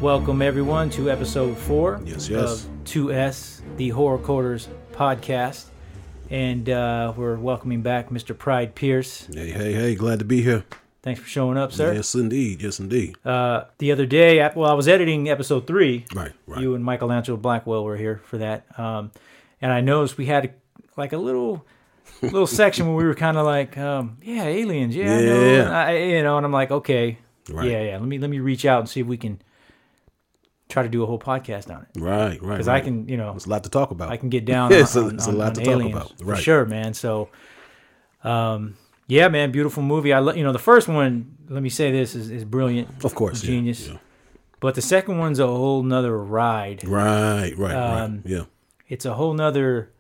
welcome everyone to episode 4 yes. of 2S, the Horror Quarters podcast. And we're welcoming back Mr. Pride Pierce. Hey, glad to be here. Thanks for showing up, sir. Yes, indeed. The other day, I was editing episode 3. Right. You and Michelangelo Blackwell were here for that. And I noticed we had like a little section where we were kind of like, aliens, I know. And I'm like, okay, right. Let me reach out and see if we can try to do a whole podcast on it. Right. Because I can, there's a lot to talk about. I can get down it's on a lot to aliens, talk about. Right. For sure, man. So, man, beautiful movie. The first one, let me say this, is brilliant. Of course, genius. Yeah. But the second one's a whole nother ride. Right. Yeah. It's a whole nother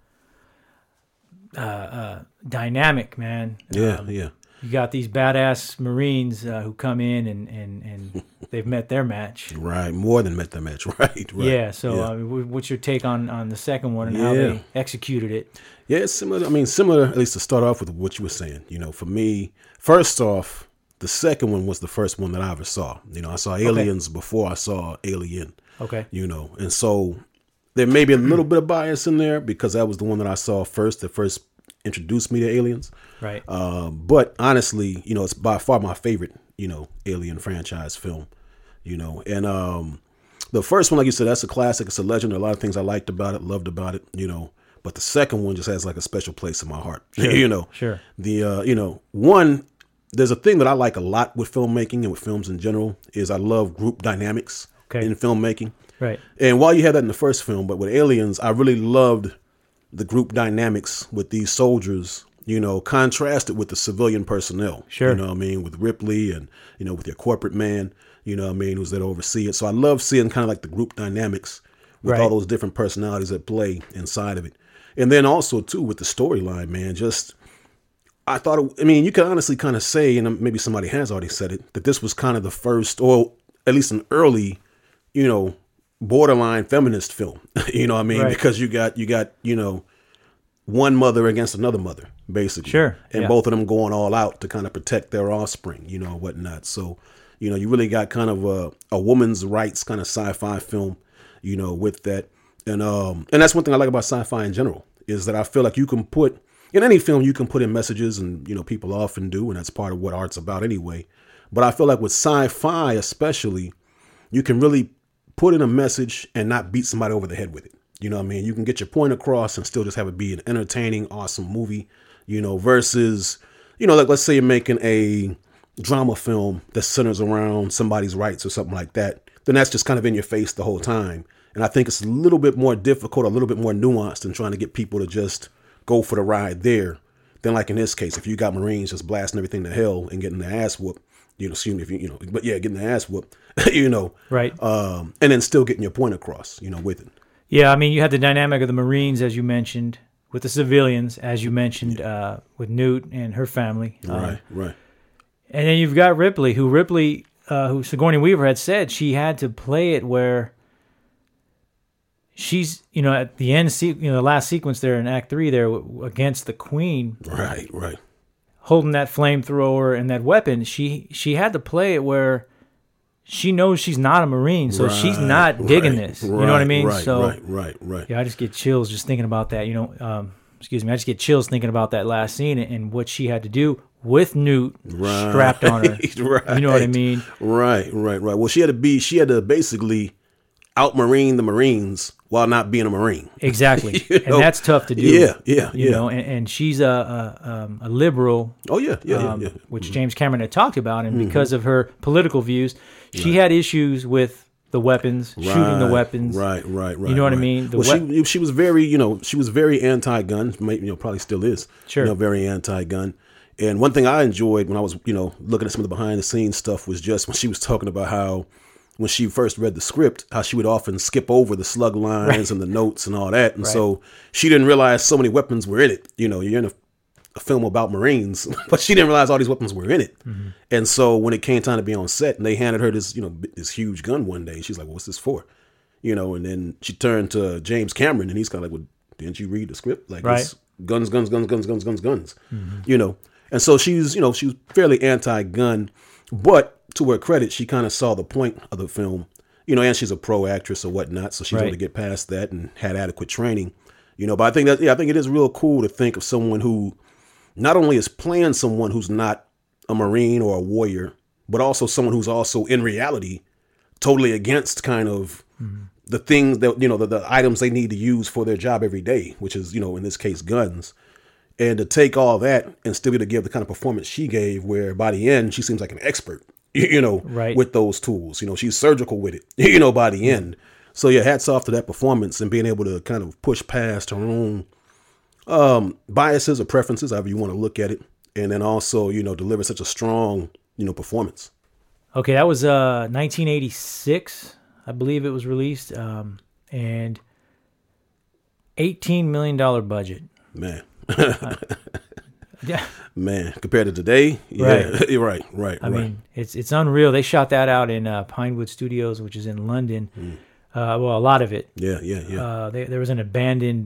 dynamic, man. Yeah. You got these badass Marines who come in and they've met their match. Right, more than met their match. Right. Yeah. So, what's your take on the second one and how they executed it? Yeah, it's similar. Similar, at least to start off with what you were saying. For me, first off, the second one was the first one that I ever saw. I saw Aliens before I saw Alien. Okay. And so there may be a little bit of bias in there because that was the one that I saw first, that first introduced me to Aliens. Right. But honestly, it's by far my favorite, Alien franchise film, and the first one, like you said, that's a classic. It's a legend. There are a lot of things I liked about it, loved about it, but the second one just has like a special place in my heart. Sure. Sure. One, there's a thing that I like a lot with filmmaking and with films in general is I love group dynamics in filmmaking. Right. And while you had that in the first film, but with Aliens, I really loved the group dynamics with these soldiers, contrasted with the civilian personnel. Sure. With Ripley and, with your corporate man, who's there to oversee it. So I love seeing kind of like the group dynamics with all those different personalities that play inside of it. And then also, too, with the storyline, man, I thought, you can honestly kind of say, and maybe somebody has already said it, that this was kind of the first, or at least an early, borderline feminist film. Right. Because you got one mother against another mother, basically. Sure. And both of them going all out to kind of protect their offspring, whatnot. So, you really got kind of a woman's rights kind of sci-fi film, with that. And that's one thing I like about sci-fi in general, is that I feel like you can put, in any film, you can put in messages, and, people often do, and that's part of what art's about anyway. But I feel like with sci-fi especially, you can really put in a message and not beat somebody over the head with it. You can get your point across and still just have it be an entertaining, awesome movie, versus, like let's say you're making a drama film that centers around somebody's rights or something like that. Then that's just kind of in your face the whole time. And I think it's a little bit more difficult, a little bit more nuanced than trying to get people to just go for the ride there. Then like in this case, if you got Marines just blasting everything to hell and getting their ass whooped, getting their ass whooped, right. And then still getting your point across, with it. Yeah, you had the dynamic of the Marines, as you mentioned, with the civilians, as you mentioned, with Newt and her family. Right. And then you've got Ripley, who Sigourney Weaver had said she had to play it where she's, at the end, the last sequence there in Act 3 there against the Queen. Right. Holding that flamethrower and that weapon, she had to play it where she knows she's not a Marine, so she's not digging this. You know what I mean? Right. Yeah, I just get chills just thinking about that. I just get chills thinking about that last scene and what she had to do with Newt strapped on her. Right. You know what I mean? Right. Well, she had to basically out-Marine the Marines while not being a Marine. Exactly. And that's tough to do. Yeah. And she's a liberal. Oh, yeah. Which James Cameron had talked about. And because of her political views, she had issues with the weapons, shooting the weapons. Right. You know what I mean? She was very, she was very anti-gun, probably still is. Sure. Very anti-gun. And one thing I enjoyed when I was, looking at some of the behind the scenes stuff was just when she was talking about how when she first read the script, how she would often skip over the slug lines and the notes and all that. And so she didn't realize so many weapons were in it. You're in a film about Marines, but she didn't realize all these weapons were in it. Mm-hmm. And so when it came time to be on set and they handed her this, this huge gun one day, she's like, well, what's this for? And then she turned to James Cameron and he's kind of like, well, didn't you read the script? Like, it's guns. Mm-hmm. And so she was fairly anti-gun, but to her credit, she kind of saw the point of the film, you know, and she's a pro actress or whatnot, so she's Right. able to get past that and had adequate training, you know. But I think that, yeah, I think it is real cool to think of someone who not only is playing someone who's not a Marine or a warrior, but also someone who's also in reality totally against kind of the things that, you know, the items they need to use for their job every day, which is, you know, in this case, guns. And to take all that and still be able to give the kind of performance she gave, where by the end, she seems like an expert, you know, Right. with those tools. You know, she's surgical with it, you know, by the end. So, yeah, hats off to that performance and being able to kind of push past her own biases or preferences, however you want to look at it. And then also, you know, deliver such a strong, you know, performance. Okay, that was 1986, I believe it was released, and $18 million budget. Man. Yeah, Man, compared to today, yeah, Right. you're right. I mean, it's unreal. They shot that out in Pinewood Studios, which is in London. Well, a lot of it. yeah. There was an abandoned,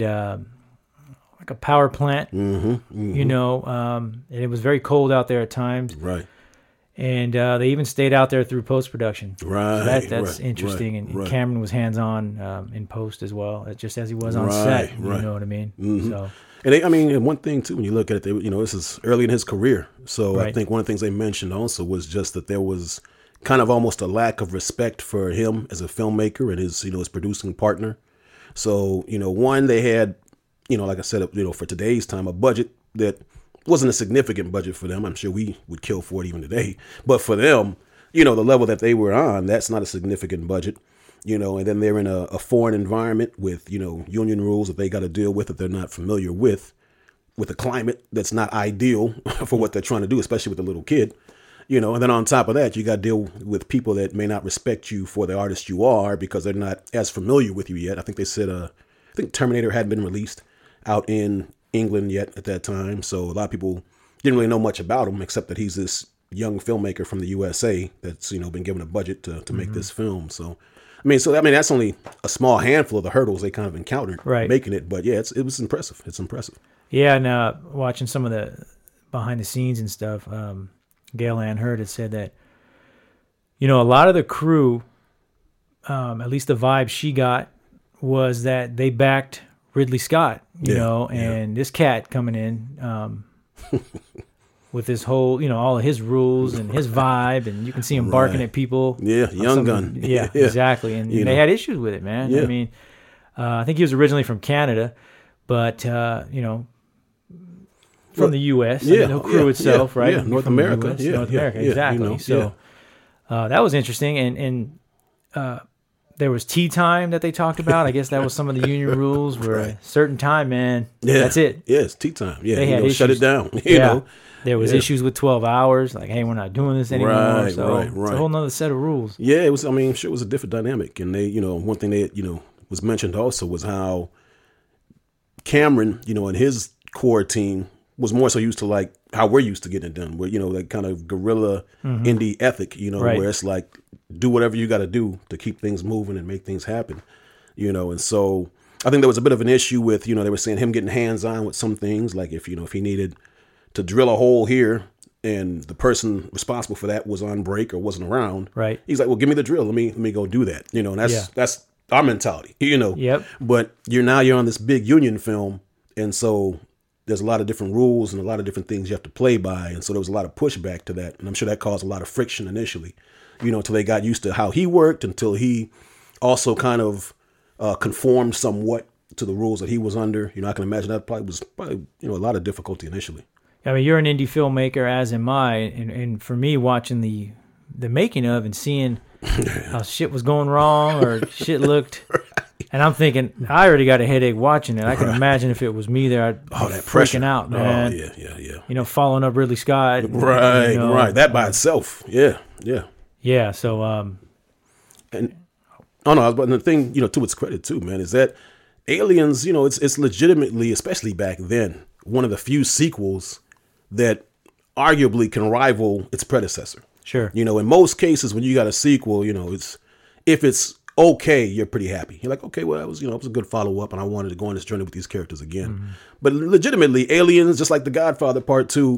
like a power plant, you know, and it was very cold out there at times. Right. And they even stayed out there through post-production. Right. So that's right, interesting. right, And right. Cameron was hands-on in post as well, just as he was on Right, set. You right. know what I mean? So And I mean, and one thing too, when you look at it, you know, this is early in his career. So I Right. think one of the things they mentioned also was just that there was kind of almost a lack of respect for him as a filmmaker and his, you know, his producing partner. So, you know, one, they had, you know, like I said, you know, for today's time, a budget that wasn't a significant budget for them. I'm sure we would kill for it even today. But for them, you know, the level that they were on, that's not a significant budget. You know, and then they're in a foreign environment with, you know, union rules that they got to deal with that they're not familiar with a climate that's not ideal for what they're trying to do, especially with a little kid, you know. And then on top of that, you got to deal with people that may not respect you for the artist you are because they're not as familiar with you yet. I think they said, I think Terminator hadn't been released out in England yet at that time. So a lot of people didn't really know much about him except that he's this young filmmaker from the USA that's, you know, been given a budget to make this film. So, I mean, that's only a small handful of the hurdles they kind of encountered making it. But yeah, it was impressive. It's impressive. yeah, and watching some of the behind the scenes and stuff, Gail Ann Hurd had said that, you know, a lot of the crew, at least the vibe she got, was that they backed Ridley Scott, you know, and this cat coming in with this whole, you know, all of his rules and his vibe, and you can see him barking at people. Yeah, young gun. Yeah, exactly. And they had issues with it, man. Yeah. I mean, I think he was originally from Canada, but, you know, from the U.S. Yeah, I mean, the crew itself, right? Yeah, North From the America. US, Yeah, North yeah, America, yeah, exactly. you know, So that was interesting. And there was tea time that they talked about. I guess that was some of the union rules where a certain time, man, that's it. Yeah, it's tea time. Yeah, They you had know, shut it issues. down. You know, There was issues with 12 hours. Like, hey, we're not doing this anymore. Right, so right, it's right. a whole nother set of rules. yeah, it was. I mean, I'm sure it was a different dynamic. And they, you know, one thing that, you know, was mentioned also was how Cameron, you know, and his core team was more so used to like how we're used to getting it done, where, you know, that kind of guerrilla indie ethic, you know, Right. where it's like do whatever you got to do to keep things moving and make things happen, you know. And so I think there was a bit of an issue with, you know, they were saying him getting hands on with some things, like if, you know, if he needed to drill a hole here and the person responsible for that was on break or wasn't around, Right. he's like, well, give me the drill. Let me go do that. You know, and that's our mentality, you know. Yep. But you're on this big union film, and so there's a lot of different rules and a lot of different things you have to play by. And so there was a lot of pushback to that. And I'm sure that caused a lot of friction initially, you know, until they got used to how he worked, until he also kind of conformed somewhat to the rules that he was under. You know, I can imagine that was you know, a lot of difficulty initially. I mean, you're an indie filmmaker, as am I. And for me, watching the making of and seeing how shit was going wrong or shit looked... And I'm thinking, I already got a headache watching it. I can imagine if it was me there, I'd be that freaking pressure. out, man. Oh, yeah. You know, following up Ridley Scott. Right, you know. right. That by itself. Yeah. Yeah, so, And oh no, but the thing, you know, to its credit too, man, is that Aliens, you know, it's legitimately, especially back then, one of the few sequels that arguably can rival its predecessor. sure. You know, in most cases, when you got a sequel, you know, if it's okay, you're pretty happy. You're like, okay, well, it was a good follow up, and I wanted to go on this journey with these characters again. But legitimately, Aliens, just like The Godfather Part 2,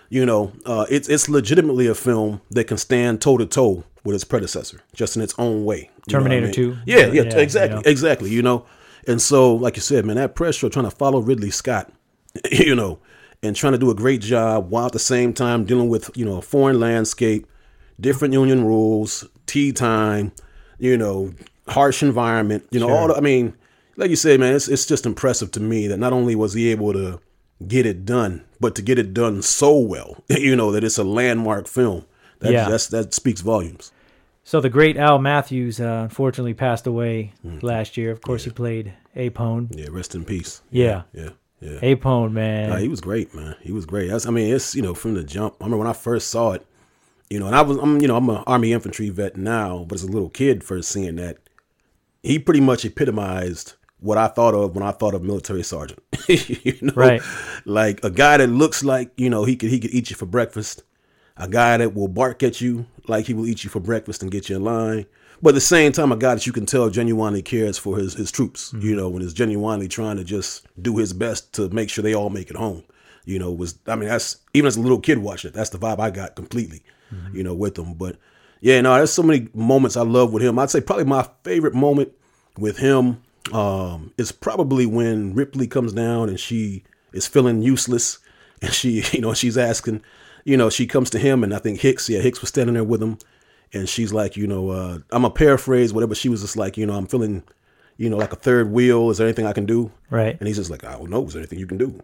It's legitimately a film that can stand toe to toe with its predecessor, just in its own way. Terminator 2. Yeah, exactly, exactly. And so, like you said, man, that pressure of trying to follow Ridley Scott, and trying to do a great job while at the same time dealing with, a foreign landscape, different union rules, tea time, harsh environment, Sure. like you said, man, it's just impressive to me that not only was he able to get it done, but to get it done so well, that it's a landmark film. That speaks volumes. So the great Al Matthews unfortunately passed away last year. Of course, he played Apone. Yeah, rest in peace. Yeah. Apone, man. He was great, man. He was great. It's from the jump. I remember when I first saw it, and I'm an Army infantry vet now, but as a little kid first seeing that, he pretty much epitomized what I thought of when I thought of military sergeant. Right. Like a guy that looks like, he could eat you for breakfast. A guy that will bark at you like he will eat you for breakfast and get you in line. But at the same time, a guy that you can tell genuinely cares for his troops, and is genuinely trying to just do his best to make sure they all make it home. That's, even as a little kid watching it, that's the vibe I got completely, with him. But yeah, no, there's so many moments I love with him. I'd say probably my favorite moment with him is probably when Ripley comes down and she is feeling useless, and she, she's asking, she comes to him, and I think Hicks was standing there with him. And she's like, I'm a paraphrase, whatever. She was just like, I'm feeling, like a third wheel. Is there anything I can do? Right. And he's just like, I don't know. Is there anything you can do?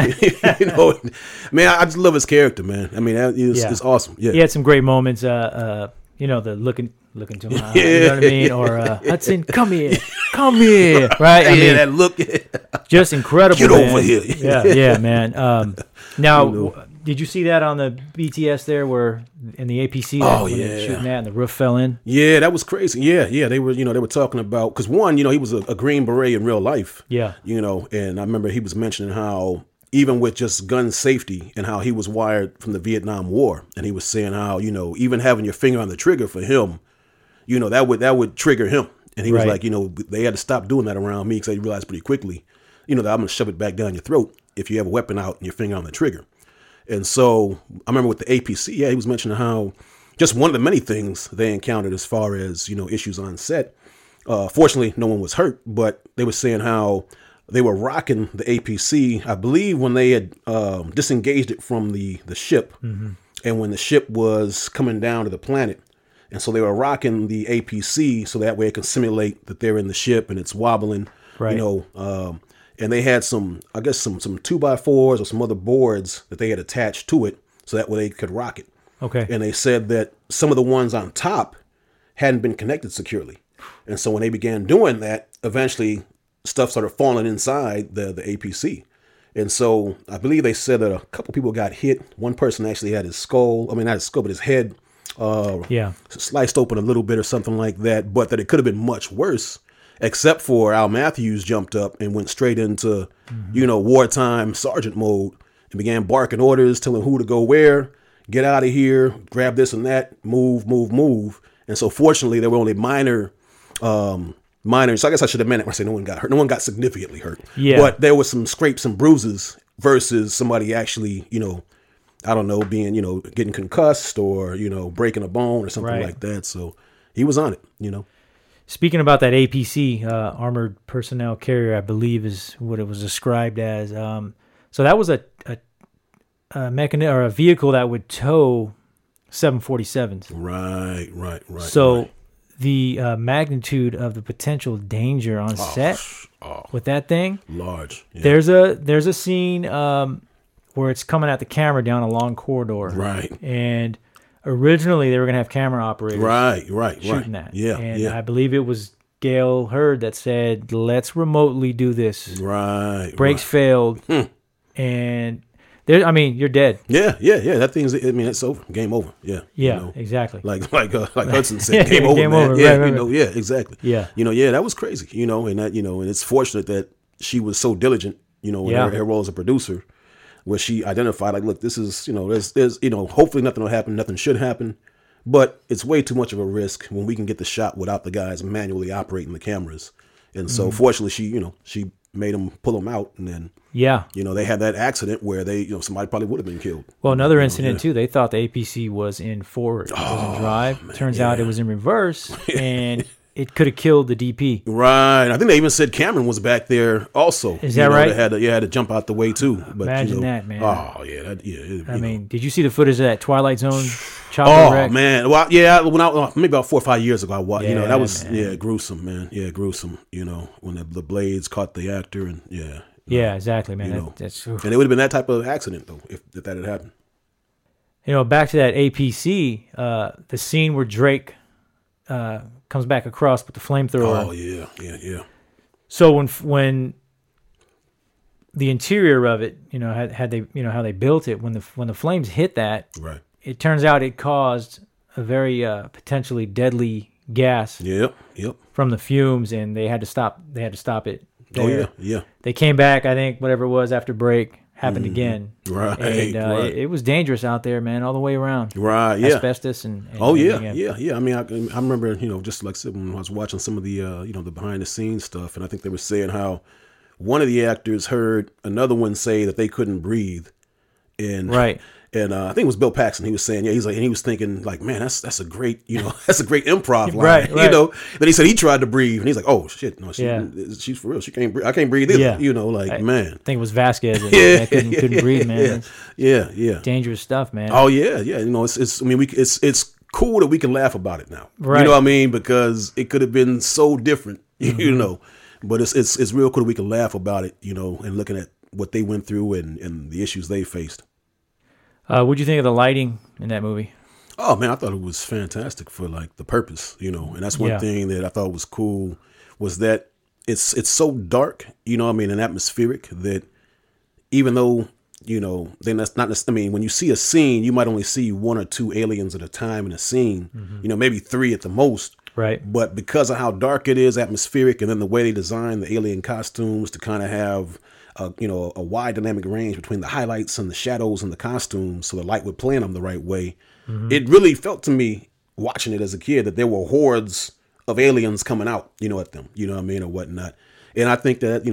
Man, I just love his character, man. I mean, it's awesome. Yeah. He had some great moments. The looking to my eye, you know what I mean? Or Hudson, come here, right? That look. Just incredible. Get man. over here. Yeah, man. Now, did you see that on the BTS there, where in the APC? When they were shooting that and the roof fell in. Yeah, that was crazy. Yeah. They were talking about, because one, he was a Green Beret in real life. Yeah. And I remember he was mentioning how even with just gun safety and how he was wired from the Vietnam War, and he was saying how even having your finger on the trigger for him, that would trigger him. And he was like, they had to stop doing that around me because they realized pretty quickly, that I'm gonna shove it back down your throat if you have a weapon out and your finger on the trigger. And so I remember with the APC, he was mentioning how just one of the many things they encountered as far as, issues on set. Fortunately, no one was hurt, but they were saying how they were rocking the APC, I believe, when they had disengaged it from the ship, and when the ship was coming down to the planet. And so they were rocking the APC so that way it can simulate that they're in the ship and it's wobbling, right. And they had some 2x4s or some other boards that they had attached to it so that way they could rock it. Okay. And they said that some of the ones on top hadn't been connected securely. And so when they began doing that, eventually stuff started falling inside the APC. And so I believe they said that a couple people got hit. One person actually had his not his head sliced open a little bit or something like that, but that it could have been much worse. Except for Al Matthews jumped up and went straight into, wartime sergeant mode and began barking orders, telling who to go where, get out of here, grab this and that, move. And so fortunately, there were only minor. So I guess I should have meant it when I say no one got hurt. No one got significantly hurt. Yeah. But there was some scrapes and bruises versus somebody actually, being, getting concussed or, breaking a bone or something like that. So he was on it, Speaking about that APC, Armored Personnel Carrier, I believe is what it was described as. So that was a mechanism or a vehicle that would tow 747s. Right. So the magnitude of the potential danger on set with that thing, large. Yeah. There's a scene where it's coming at the camera down a long corridor. Right. And originally, they were going to have camera operators shooting that. Yeah, and I believe it was Gail Hurd that said, let's remotely do this. Right. Brakes failed. And, you're dead. Yeah. That thing's, it's over. Game over. Yeah. Yeah, exactly. Like Hudson said, game over, man. Over. Yeah, right. Yeah, exactly. Yeah. That was crazy, and that, and it's fortunate that she was so diligent, in her role as a producer, where she identified, like, look, this is, there's hopefully nothing will happen, nothing should happen, but it's way too much of a risk when we can get the shot without the guys manually operating the cameras. And so fortunately she made them pull them out, and then Yeah. they had that accident where somebody probably would have been killed. Well, another incident too. They thought the APC was in forward, it was in drive. Man, Turns out it was in reverse, and it could have killed the DP. Right. I think they even said Cameron was back there also. Is that right? They had to jump out the way too. But, imagine that, man. Oh yeah, I mean, did you see the footage of that Twilight Zone chopper wreck? Oh man, well yeah, maybe about 4 or 5 years ago I watched. Yeah, that was man. gruesome, man. Yeah, gruesome. When the blades caught the actor, and Yeah, exactly, man. That's and it would have been that type of accident though if that had happened. Back to that APC, the scene where Drake comes back across with the flamethrower. Oh yeah. So when the interior of it, had they, how they built it, when the flames hit that, Right. it turns out it caused a very potentially deadly gas. Yep. From the fumes, and they had to stop it. Oh there. yeah. They came back, I think, whatever it was after break happened again. Right. And right. it was dangerous out there, man, all the way around. Right. Yeah. Asbestos and Oh yeah, everything. yeah. I mean, I remember, just like I said, when I was watching some of the, the behind the scenes stuff, and I think they were saying how one of the actors heard another one say that they couldn't breathe, and Right. And I think it was Bill Paxton. He was saying, he's like, and he was thinking, like, man, that's a great, that's a great improv line, Right. Then he said he tried to breathe, and he's like, oh shit, no, she's for real. She can't breathe. I can't breathe either. Yeah. Man. I think it was Vasquez that couldn't breathe, man. Yeah. Dangerous stuff, man. Oh yeah. It's I mean, it's cool that we can laugh about it now. Right. You know what I mean? Because it could have been so different, But it's real cool that we can laugh about it, and looking at what they went through and the issues they faced. What'd you think of the lighting in that movie? Oh man, I thought it was fantastic for like the purpose, and that's one thing that I thought was cool was that it's so dark, and atmospheric that even though, then that's not necessarily, when you see a scene, you might only see 1 or 2 aliens at a time in a scene, maybe 3 at the most. Right. But because of how dark it is, atmospheric, and then the way they design the alien costumes to kind of have a wide dynamic range between the highlights and the shadows and the costumes, so the light would play on them the right way. It really felt to me, watching it as a kid, that there were hordes of aliens coming out, at them, or whatnot. And I think that,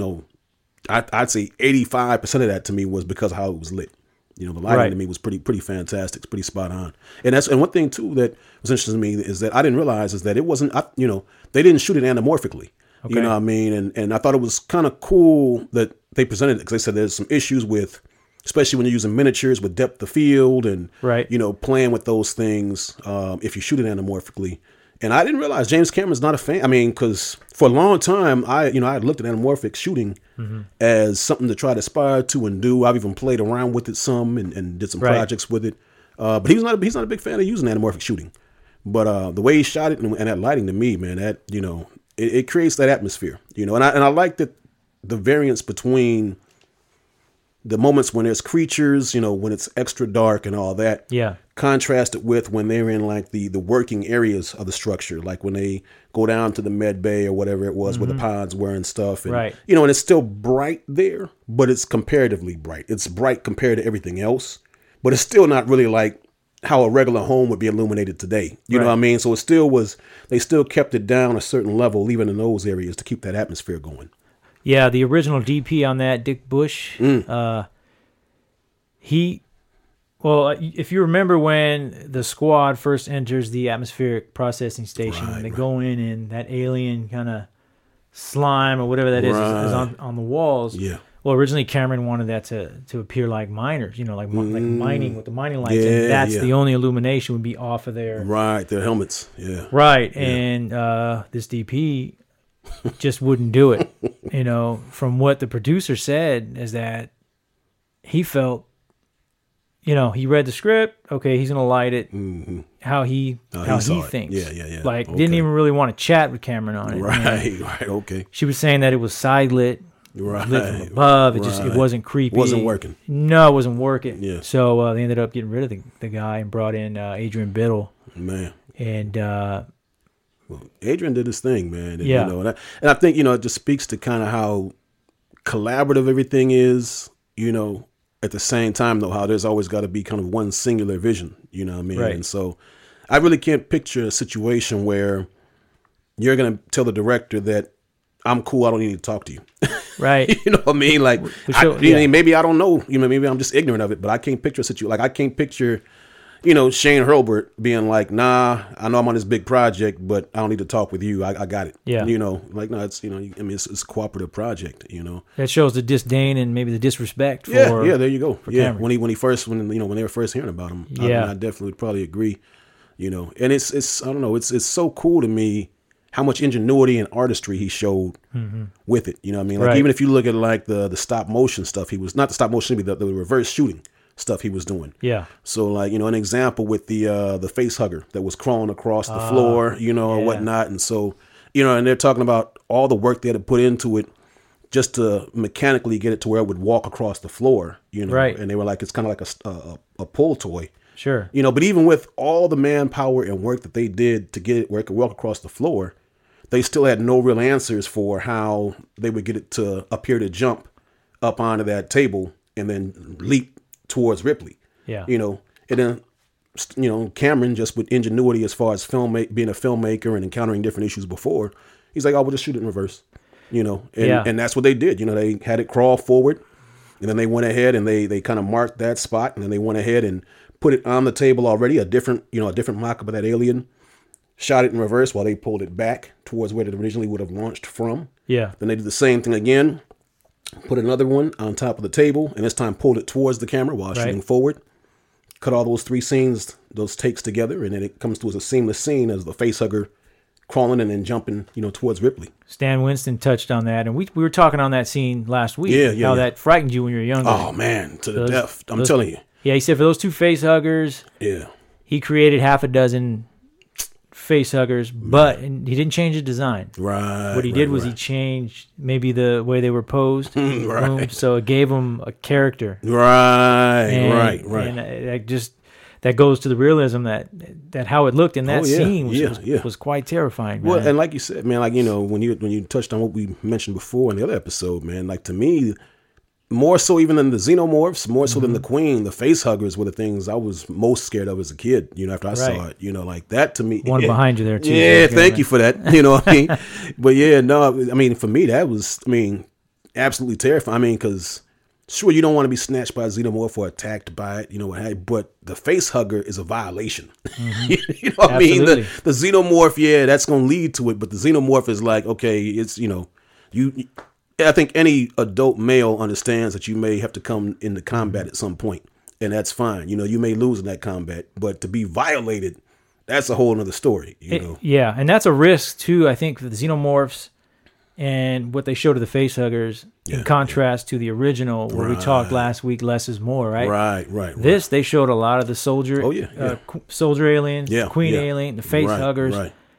I'd say 85% of that to me was because of how it was lit. The lighting to me was pretty fantastic, pretty spot on. And one thing too that was interesting to me is that I didn't realize is that it wasn't, they didn't shoot it anamorphically. Okay. You know what I mean? And I thought it was kind of cool that they presented it, because they said there's some issues with, especially when you're using miniatures with depth of field and, playing with those things if you shoot it anamorphically. And I didn't realize James Cameron's not a fan. I mean, because for a long time, I had looked at anamorphic shooting as something to try to aspire to and do. I've even played around with it some and did some projects with it. But he's not a big fan of using anamorphic shooting. But the way he shot it and that lighting, to me, man, that it creates that atmosphere. And I like that the variance between the moments when there's creatures, when it's extra dark and all that. Yeah. Contrasted with when they're in like the working areas of the structure, like when they go down to the med bay or whatever it was where the pods were and stuff. And, and it's still bright there, but it's comparatively bright. It's bright compared to everything else, but it's still not really like how a regular home would be illuminated today. You know what I mean? So they still kept it down a certain level, even in those areas, to keep that atmosphere going. Yeah, the original DP on that, Dick Bush, if you remember when the squad first enters the atmospheric processing station, they go in and that alien kind of slime or whatever that is on the walls. Yeah. Well, originally Cameron wanted that to appear like miners, like mining with the mining lights, and that's the only illumination would be off of their their helmets. Yeah. Right, and this DP just wouldn't do it. From what the producer said is that he felt, he read the script. Okay, he's gonna light it. How he thinks. Yeah. Like didn't even really want to chat with Cameron on it. Right. Okay. She was saying that it was side lit. Lit from above. It wasn't creepy. Wasn't working. No, it wasn't working. Yeah. So they ended up getting rid of the guy and brought in Adrian Biddle. Man. And Adrian did his thing, man. And, and I think it just speaks to kind of how collaborative everything is. At the same time, though, how there's always got to be kind of one singular vision. You know what I mean? Right. And so I really can't picture a situation where you're going to tell the director that I'm cool, I don't need to talk to you. Right. You know what I mean? Like, maybe I don't know. Maybe I'm just ignorant of it, but I can't picture a situation. Like, I can't picture, Shane Hurlbert being like, nah, I know I'm on this big project, but I don't need to talk with you. I got it. Yeah. Like, no, it's, it's a cooperative project, That shows the disdain and maybe the disrespect for Yeah, there you go. Yeah, Cameron. when they were first hearing about him, I definitely would probably agree, and it's I don't know, it's so cool to me how much ingenuity and artistry he showed with it. You know what I mean? Like, even if you look at like the stop motion stuff, he was not the stop motion, but the reverse shooting stuff he was doing. Yeah. So like, an example with the face hugger that was crawling across the floor, or whatnot. And so, and they're talking about all the work they had to put into it just to mechanically get it to where it would walk across the floor, Right. And they were like, it's kind of like a pull toy. Sure. But even with all the manpower and work that they did to get it where it could walk across the floor, they still had no real answers for how they would get it to appear to jump up onto that table and then leap towards Ripley. Yeah. And then, Cameron, just with ingenuity as far as being a filmmaker and encountering different issues before, he's like, oh, we'll just shoot it in reverse. And that's what they did. They had it crawl forward, and then they went ahead and they kind of marked that spot, and then they went ahead and put it on the table already, a different mock-up of that alien, shot it in reverse while they pulled it back towards where it originally would have launched from. Yeah. Then they did the same thing again, put another one on top of the table, and this time pulled it towards the camera while shooting forward. Cut all those three scenes, those takes together, and then it comes to as a seamless scene as the facehugger crawling and then jumping, towards Ripley. Stan Winston touched on that, and we were talking on that scene last week. How that frightened you when you were younger. Oh man, to the death! I'm telling you. Yeah, he said for those two face huggers, he created half a dozen face huggers, but he didn't change the design. Right. What he did was he changed maybe the way they were posed. Right. So it gave them a character. Right. And that goes to the realism that how it looked in that scene was quite terrifying, man. Well, and like you said, man, like, when you touched on what we mentioned before in the other episode, man, like, to me, more so even than the xenomorphs, more so than the Queen, the face huggers were the things I was most scared of as a kid, after I saw it, like that to me. One behind you there too. Yeah, thank you for that. You know what I mean? But yeah, no, I mean, for me, that was, absolutely terrifying. I mean, because sure, you don't want to be snatched by a xenomorph or attacked by it, but the face hugger is a violation. You know what I mean? The xenomorph, that's going to lead to it, but the xenomorph is like, okay, it's, I think any adult male understands that you may have to come into combat at some point, and that's fine. You may lose in that combat, but to be violated, that's a whole nother story. Yeah, and that's a risk too, I think, for the xenomorphs and what they show to the face huggers in contrast to the original where we talked last week, less is more, right? Right. This, they showed a lot of the soldier, soldier aliens, Queen alien, the face huggers,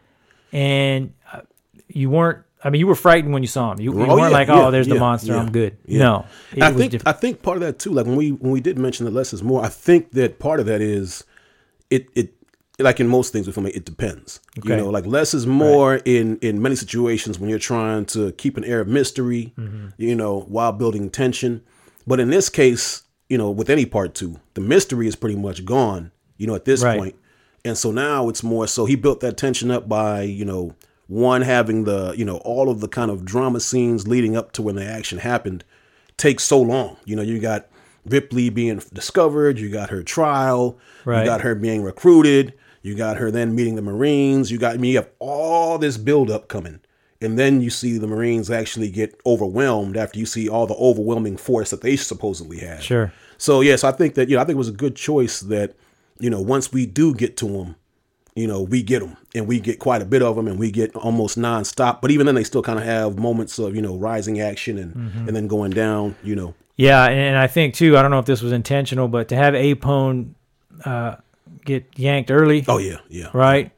and you weren't. I mean, you were frightened when you saw him. You weren't like, "Oh, there's the monster. I'm good." No, I think part of that too. Like when we did mention that less is more. I think that part of that is it like in most things with film, it depends. Okay. Like less is more in many situations when you're trying to keep an air of mystery, while building tension. But in this case, with any part two, the mystery is pretty much gone. At this point, and so now it's more so he built that tension up by one, having the, all of the kind of drama scenes leading up to when the action happened takes so long. You got Ripley being discovered, you got her trial, you got her being recruited, you got her then meeting the Marines, you have all this buildup coming. And then you see the Marines actually get overwhelmed after you see all the overwhelming force that they supposedly had. Sure. So, yes, I think that, I think it was a good choice that, once we do get to them, we get them, and we get quite a bit of them, and we get almost nonstop. But even then, they still kind of have moments of, rising action and then going down, Yeah, and I think, too, I don't know if this was intentional, but to have Apone get yanked early. Oh, yeah. Right?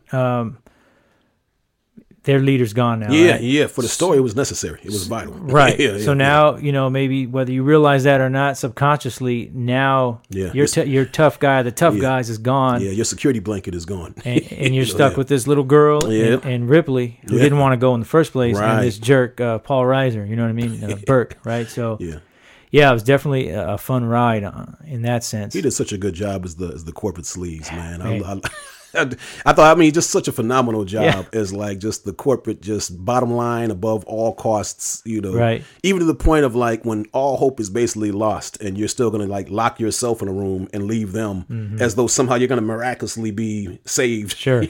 Their leader's gone now. Yeah, right? yeah. For the story, it was necessary. It was vital. Right. So now, maybe whether you realize that or not, subconsciously, now your tough guy, the tough guys is gone. Yeah, your security blanket is gone. And you're stuck with this little girl and Ripley, who didn't want to go in the first place, and this jerk, Paul Reiser, you know what I mean? Burke, right? So, yeah, it was definitely a fun ride in that sense. He did such a good job as the corporate sleaze, man. I thought, I mean, just such a phenomenal job as like just the corporate, just bottom line above all costs, Right. Even to the point of like when all hope is basically lost and you're still going to like lock yourself in a room and leave them as though somehow you're going to miraculously be saved. Sure.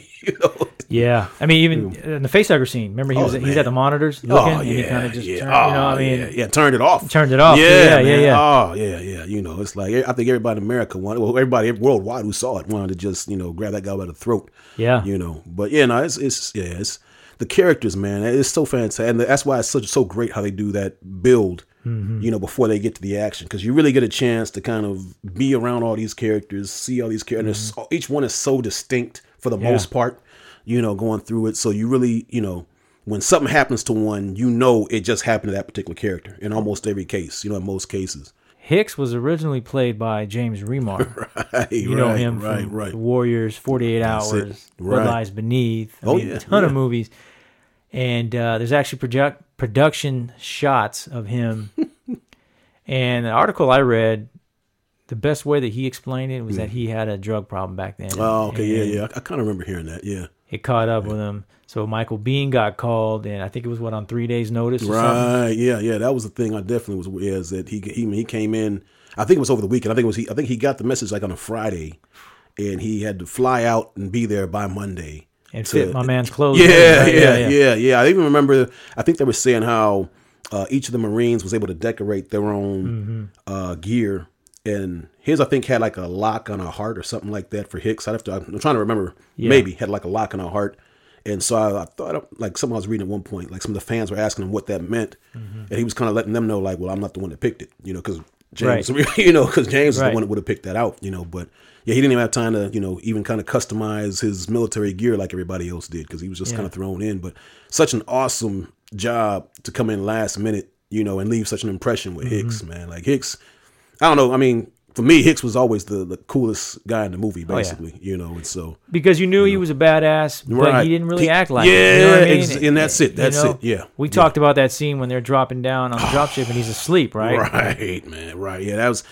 Yeah. I mean, even in the facehugger scene, remember he's at the monitors looking and he kind of just turned it off. Turned it off. Yeah. Oh, yeah. It's like, I think everybody in America everybody worldwide who saw it wanted to just, grab that guy by the throat. Yeah. But it's the characters, man. It's so fantastic. And that's why it's so great how they do that build, before they get to the action. Because you really get a chance to kind of be around all these characters, see all these characters. Each one is so distinct for the most part, going through it. So you really, when something happens to one, it just happened to that particular character in almost every case, in most cases. Hicks was originally played by James Remar. Him from The Warriors, 48 Hours, What Lies Beneath. A ton of movies. And there's actually production shots of him. And the article I read, the best way that he explained it was that he had a drug problem back then. Oh, okay, I kind of remember hearing that, yeah. It caught up with him. So Michael Biehn got called, and I think it was on 3 days' notice or something? Right, yeah. That was the thing I definitely was aware is that he came in, I think it was over the weekend. I think he got the message like on a Friday, and he had to fly out and be there by Monday. And fit my man's clothes. Yeah. I even remember, I think they were saying how each of the Marines was able to decorate their own gear. And his, I think, had like a lock on a heart or something like that for Hicks. I'm trying to remember. Yeah. Maybe had like a lock on a heart. And so I thought, like, something I was reading at one point, like some of the fans were asking him what that meant. And he was kind of letting them know, like, well, I'm not the one that picked it, because James, because James is the one that would have picked that out, But yeah, he didn't even have time to, even kind of customize his military gear like everybody else did because he was just kind of thrown in. But such an awesome job to come in last minute, and leave such an impression with Hicks, man. Like Hicks, I don't know. I mean, for me, Hicks was always the coolest guy in the movie, basically, and so. Because you knew he was a badass, but he didn't really act like it. You know what I mean? And that's it. That's it, yeah. We talked about that scene when they're dropping down on the dropship and he's asleep, right? Right, man, right. Yeah, that was,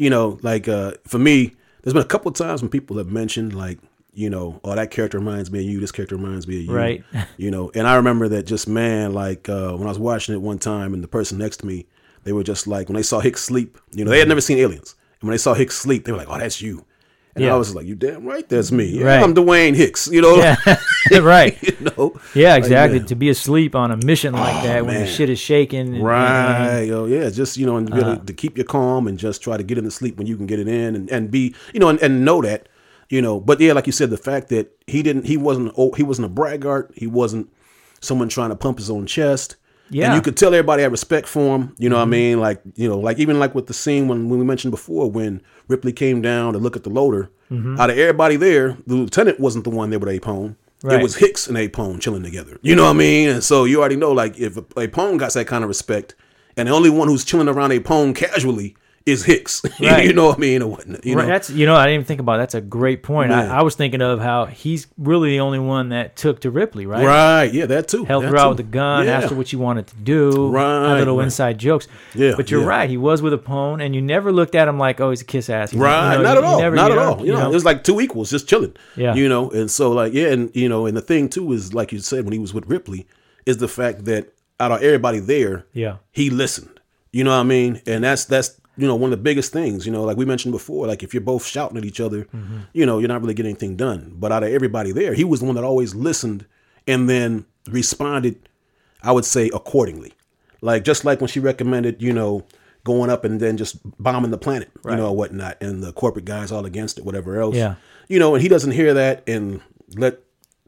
for me, there's been a couple of times when people have mentioned, like, oh, that character reminds me of you, this character reminds me of you. Right. And I remember that just, man, like, when I was watching it one time and the person next to me, they were just like, when they saw Hicks sleep, they had never seen Aliens. And when they saw Hicks sleep, they were like, oh, that's you. And I was like, you damn right, that's me. Yeah, I'm Dwayne Hicks, Yeah. Right. Yeah, exactly. Like, to be asleep on a mission like that when the shit is shaking. And, just, and really to keep you calm and just try to get into sleep when you can get it in and be, and know that, But yeah, like you said, the fact that he wasn't a braggart. He wasn't someone trying to pump his own chest. Yeah. And you could tell everybody had respect for him. You know what I mean? Like, like even like with the scene when we mentioned before, when Ripley came down to look at the loader, out of everybody there, the lieutenant wasn't the one there with Apone. Right. It was Hicks and Apone chilling together. You know what I mean? And so you already know, like, if Apone got that kind of respect, and the only one who's chilling around Apone casually is Hicks. Right. You know what I mean? Or whatnot, right. That's, I didn't even think about it. That's a great point. I was thinking of how he's really the only one that took to Ripley, right? Right. Yeah, that too. Helped her out with the gun, asked her what she wanted to do. Right. Little inside jokes. Yeah. But you're right. He was with Apone, and you never looked at him like, oh, he's a kiss ass. Right. Not at all. Not at all. It was like two equals just chilling. Yeah. And so like, and and the thing too is, like you said, when he was with Ripley, is the fact that out of everybody there, he listened. You know what I mean? And that's one of the biggest things, like we mentioned before, like if you're both shouting at each other, you're not really getting anything done. But out of everybody there, he was the one that always listened and then responded, I would say, accordingly. Like, just like when she recommended, going up and then just bombing the planet, or whatnot, and the corporate guys all against it, whatever else. Yeah. And he doesn't hear that and let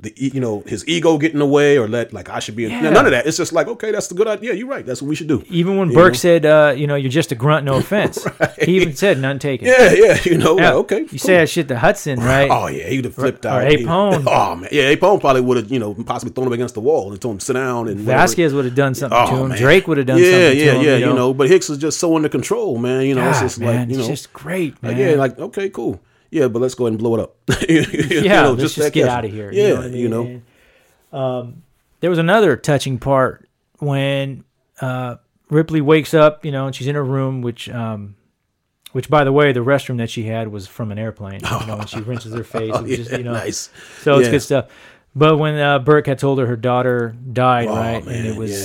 his ego get in the way or like I should be in none of that. It's just like, okay, that's the good idea. You're right. That's what we should do. Even when Burke said, you're just a grunt, no offense. Right. He even said none taken. Yeah. Okay. You say that shit to Hudson, right? Oh yeah, he would have flipped out. Or Apone. Oh man, yeah, Apone probably would have, possibly thrown him against the wall and told him to sit down. And Vasquez would have done something to him. Man. Drake would have done something to him. Yeah. But Hicks is just so under control, man. It's just man, it's just great, man. Okay, cool. Yeah, but let's go ahead and blow it up. Let's just get out of here. Yeah, there was another touching part when Ripley wakes up, and she's in her room, which Which, by the way, the restroom that she had was from an airplane. When she rinses her face, it was just, nice. So it's good stuff. But when Burke had told her daughter died, right, man, and it was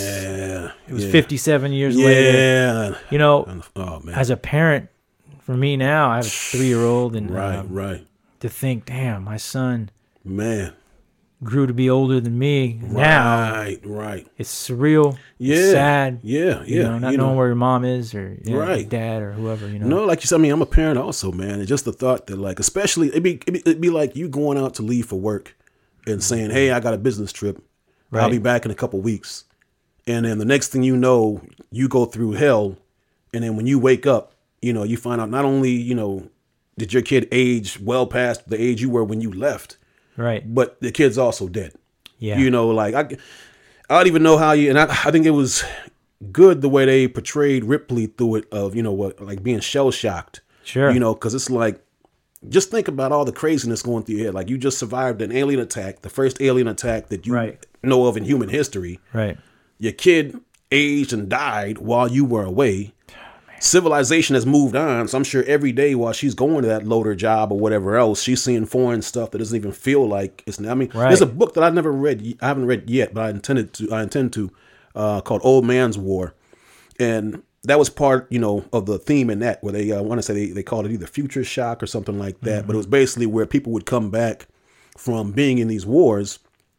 57 years later. Oh man. As a parent, for me now, I have a 3-year-old, and right. To think, damn, my son, man, grew to be older than me. Now, right. It's surreal. Yeah, it's sad. Yeah. Not knowing where your mom is or right. dad or whoever. No, like you said, I mean, I'm a parent also, man. And just the thought that, like, especially it'd be like you going out to leave for work and saying, "Hey, I got a business trip. Right. I'll be back in a couple weeks," and then the next thing you know, you go through hell, and then when you wake up, you find out not only did your kid age well past the age you were when you left. Right. But the kid's also dead. Yeah. Like I don't even know how and I think it was good the way they portrayed Ripley through it of, like being shell shocked. Sure. Because it's like, just think about all the craziness going through your head. Like you just survived an alien attack, the first alien attack that you know of in human history. Right. Your kid aged and died while you were away. Civilization has moved on, so I'm sure every day while she's going to that loader job or whatever else, she's seeing foreign stuff that doesn't even feel like it's. I mean, there's a book that I never read. I haven't read yet, but I intend to, called Old Man's War, and that was part, of the theme in that where they want to say they called it either future shock or something like that. Mm-hmm. But it was basically where people would come back from being in these wars,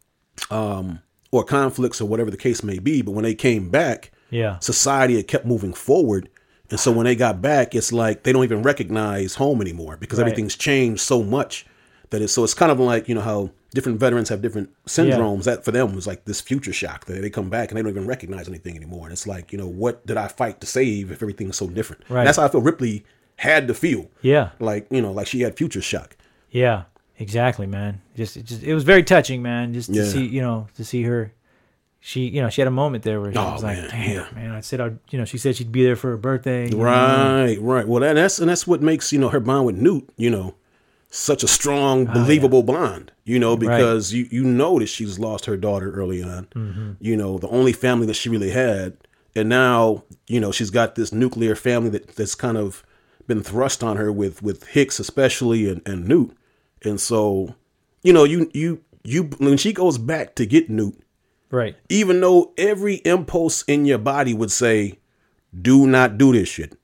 or conflicts or whatever the case may be. But when they came back, society had kept moving forward. And so when they got back, it's like they don't even recognize home anymore because everything's changed so much that it's kind of like, how different veterans have different syndromes. That for them was like this future shock that they come back and they don't even recognize anything anymore. And it's like, what did I fight to save if everything's so different? Right. And that's how I feel Ripley had to feel. Yeah. Like, like she had future shock. Yeah, exactly, man. It was very touching, man. Just to see, to see her. She had a moment there where she was like, "Damn, man!" I said, she said she'd be there for her birthday. Right. Well, that's what makes her bond with Newt, such a strong, believable bond. Because you know that she's lost her daughter early on. Mm-hmm. The only family that she really had, and now she's got this nuclear family that's kind of been thrust on her with Hicks especially and Newt, and so you when she goes back to get Newt. Right. Even though every impulse in your body would say, do not do this shit.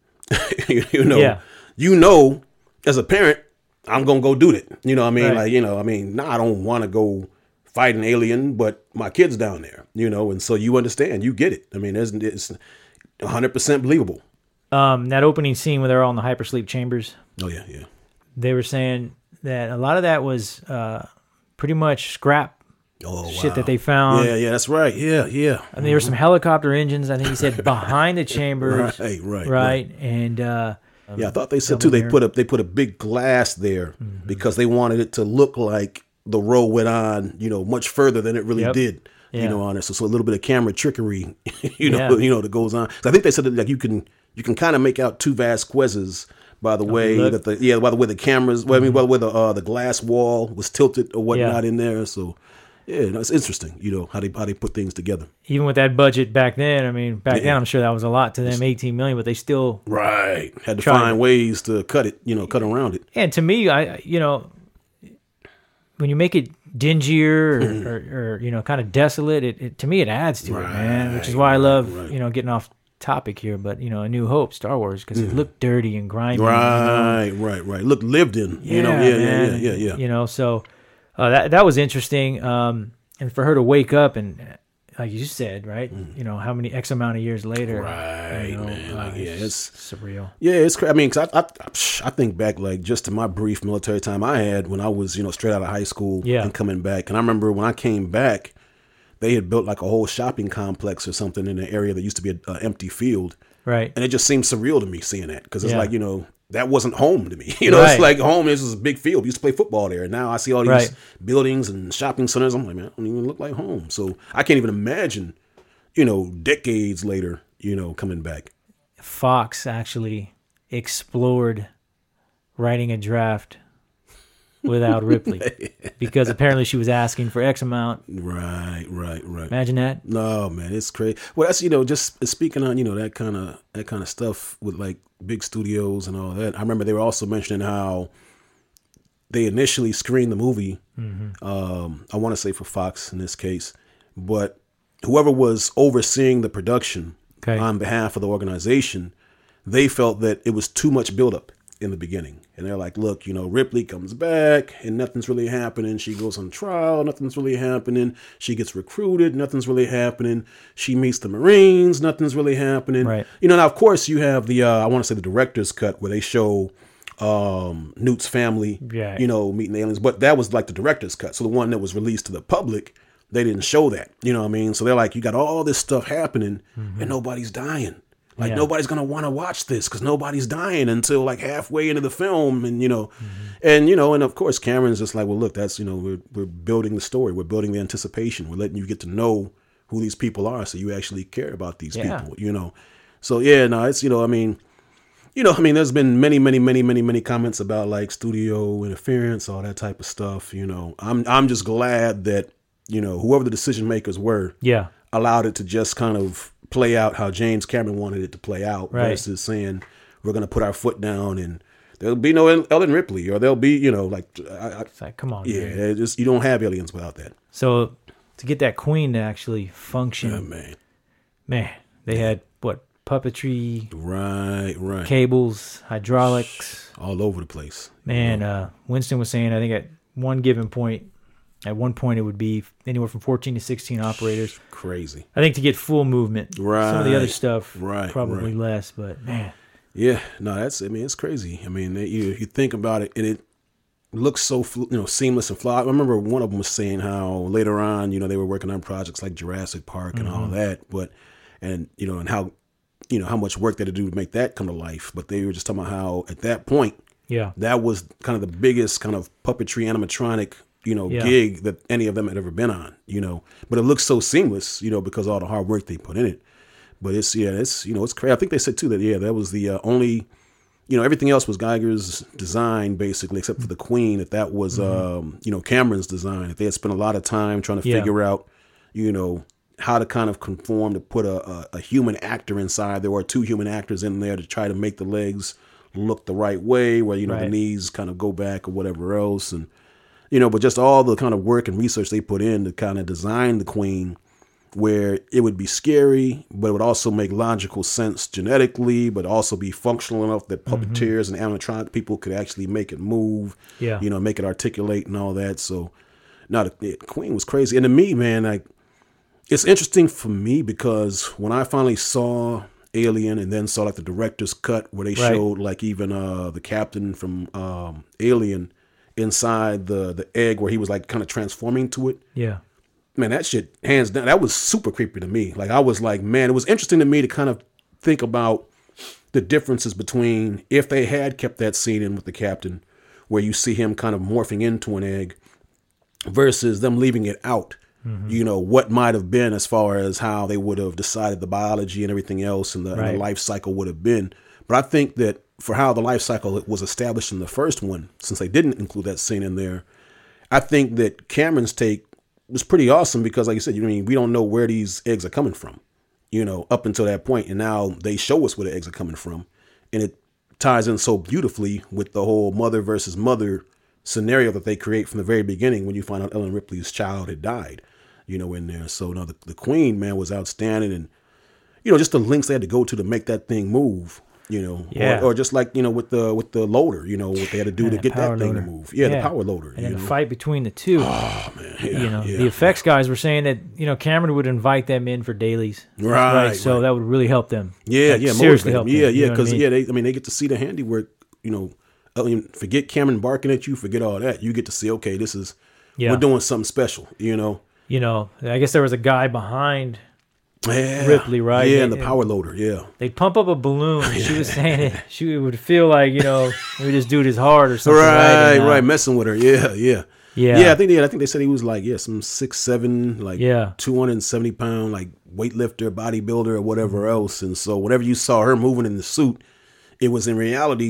As a parent, I'm going to go do it. You know what I mean? Right. I don't want to go fight an alien, but my kid's down there, and so you understand, you get it. It's 100% believable. That opening scene where they're all in the hypersleep chambers. Oh, yeah. They were saying that a lot of that was pretty much scrap. Shit that they found. Yeah, that's right. Yeah. And there were some helicopter engines, I think he said, behind the chambers. Right. And I thought they said too they put a big glass there because they wanted it to look like the row went on, much further than it really did. On it. So a little bit of camera trickery, that goes on. So I think they said that like you can kind of make out two Vasquez's by the way that by the way the cameras, by the way the glass wall was tilted or whatnot in there. So. Yeah, it's interesting, how they put things together. Even with that budget back then, then I'm sure that was a lot to them, $18 million, but they still had to find ways to cut it, cut around it. And to me, when you make it dingier or kind of desolate, it to me it adds to it, man. Which is why I love getting off topic here, but A New Hope, Star Wars, because it looked dirty and grimy. Right. Looked lived in. Yeah. So. That was interesting, and for her to wake up and, like you said, right? How many X amount of years later, right? Man. It's surreal. Yeah, it's crazy. Cause I think back like just to my brief military time I had when I was straight out of high school and coming back, and I remember when I came back, they had built like a whole shopping complex or something in an area that used to be an empty field, right? And it just seemed surreal to me seeing that because it's like that wasn't home to me. It's like home is this big field. We used to play football there. And now I see all these buildings and shopping centers. I'm like, man, I don't even look like home. So I can't even imagine, decades later, coming back. Fox actually explored writing a draft without Ripley because apparently she was asking for X amount. Right. Imagine that. No, man, it's crazy. Well, that's just speaking on that kind of stuff with like big studios and all that. I remember they were also mentioning how they initially screened the movie. I want to say for Fox in this case, but whoever was overseeing the production on behalf of the organization, they felt that it was too much buildup in the beginning. And they're like, look, Ripley comes back and nothing's really happening. She goes on trial. Nothing's really happening. She gets recruited. Nothing's really happening. She meets the Marines. Nothing's really happening. Right. Now, of course, you have the, I want to say the director's cut where they show Newt's family, meeting the aliens. But that was like the director's cut. So the one that was released to the public, they didn't show that. You know what I mean? So they're like, you got all this stuff happening and nobody's dying. Like nobody's going to want to watch this because nobody's dying until like halfway into the film. And, and of course, Cameron's just like, well, look, that's, we're building the story. We're building the anticipation. We're letting you get to know who these people are. So you actually care about these people, So, it's, there's been many comments about like studio interference, all that type of stuff. I'm just glad that, whoever the decision makers were allowed it to just kind of play out how James Cameron wanted it to play out versus saying we're going to put our foot down and there'll be no Ellen Ripley or there'll be, it's like, come on. Yeah, you don't have aliens without that. So to get that queen to actually function, man, they had what? Puppetry, right, cables, hydraulics, all over the place. Man, Winston was saying, I think at one point, it would be anywhere from 14 to 16 operators. Crazy. I think to get full movement. Right. Some of the other stuff, probably less, but man. Yeah, no, it's crazy. I mean, you think about it, and it looks so, seamless and flawed. I remember one of them was saying how later on, they were working on projects like Jurassic Park and all that, and how much work they had to do to make that come to life. But they were just talking about how at that point, that was kind of the biggest kind of puppetry animatronic gig that any of them had ever been on, but it looks so seamless, because of all the hard work they put in it. But it's crazy. I think they said too that, that was the only, everything else was Geiger's design basically, except for the Queen, that was, Cameron's design. That they had spent a lot of time trying to figure out, how to kind of conform to put a human actor inside. There were 2 human actors in there to try to make the legs look the right way, where, the knees kind of go back or whatever else. And, but just all the kind of work and research they put in to kind of design the Queen where it would be scary, but it would also make logical sense genetically, but also be functional enough that puppeteers and animatronic people could actually make it move, make it articulate and all that. So, no, the Queen was crazy. And to me, man, like, it's interesting for me because when I finally saw Alien and then saw like the director's cut where they showed like even the captain from Alien inside the egg where he was like kind of transforming to it. Yeah. Man, that shit, hands down, that was super creepy to me. Like, I was like, man, it was interesting to me to kind of think about the differences between if they had kept that scene in with the captain where you see him kind of morphing into an egg versus them leaving it out. What might have been as far as how they would have decided the biology and everything else and the life cycle would have been. But I think that for how the life cycle was established in the first one, since they didn't include that scene in there, I think that Cameron's take was pretty awesome because, like you said, we don't know where these eggs are coming from, up until that point. And now they show us where the eggs are coming from. And it ties in so beautifully with the whole mother versus mother scenario that they create from the very beginning when you find out Ellen Ripley's child had died, in there. So no, the Queen, man, was outstanding. And, just the links they had to go to make that thing move, or just like, with the loader, what they had to do to get that thing to move. Yeah, the power loader. And then the fight between the two. Oh, man. The effects guys were saying that, Cameron would invite them in for dailies. Right. So that would really help them. Seriously help them. Yeah, because, they get to see the handiwork, forget Cameron barking at you, forget all that. You get to see, okay, this is, we're doing something special, I guess there was a guy behind Ripley, right? Yeah, and the power loader, yeah. They'd pump up a balloon. And she was saying it. She would feel like, maybe this dude is hard or something. Right, messing with her. Yeah. I think they said he was like, some 6'7", like 270 pound, like weightlifter, bodybuilder, or whatever else. And so whenever you saw her moving in the suit, it was in reality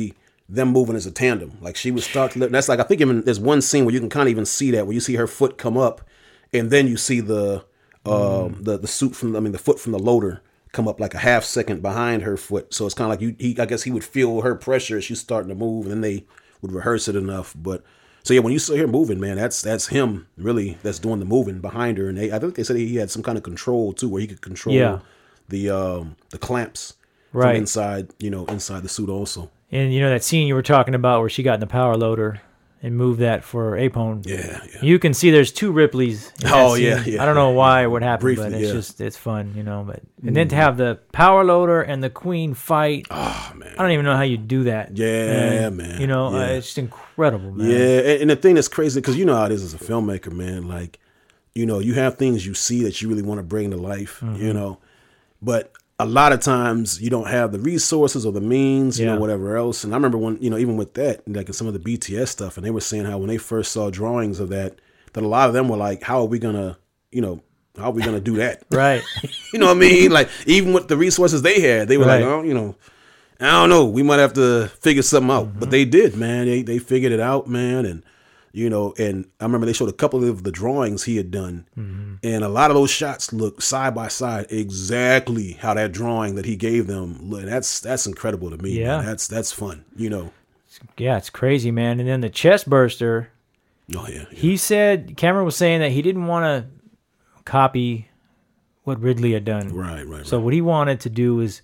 them moving as a tandem. Like she would start to that's like, I think even there's one scene where you can kind of even see that, where you see her foot come up and then you see the suit the foot from the loader come up like a half second behind her foot. So it's kind of like I guess he would feel her pressure as she's starting to move, and then they would rehearse it enough. But so yeah, when you see her moving, man, that's him really that's doing the moving behind her. And I think they said he had some kind of control too, where he could control the clamps from inside the suit also. And that scene you were talking about where she got in the power loader and moved that for Apone. Yeah. You can see there's two Ripleys. Oh, scene. yeah. I don't know why or what happened, Briefly, but it's fun, But and then to have the power loader and the Queen fight. Oh man, I don't even know how you do that. Yeah, man. It's just incredible, man. Yeah, and the thing that's crazy, because you know how it is as a filmmaker, man. Like, you have things you see that you really want to bring to life, but a lot of times you don't have the resources or the means, whatever else. And I remember when, even with that, like in some of the BTS stuff, and they were saying how when they first saw drawings of that a lot of them were like, how are we gonna do that? Right. You know what I mean? Like, even with the resources they had, they were like, oh, I don't know, we might have to figure something out. But they did, man. They figured it out, man. And and I remember they showed a couple of the drawings he had done, and a lot of those shots look side by side exactly how that drawing that he gave them. That's incredible to me. Yeah, man. That's fun. Yeah, it's crazy, man. And then the chest burster. Oh yeah. He said Cameron was saying that he didn't want to copy what Ridley had done. Right. So what he wanted to do is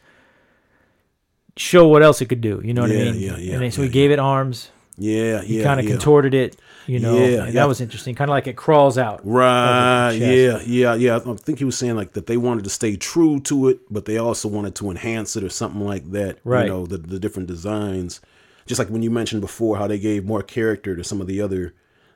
show what else it could do. You know what I mean? Yeah. And then, so he gave it arms. He kind of contorted it, and that was interesting. Kind of like it crawls out. Right. Yeah. I think he was saying like that they wanted to stay true to it, but they also wanted to enhance it or something like that. Right. The different designs. Just like when you mentioned before how they gave more character to some of the other,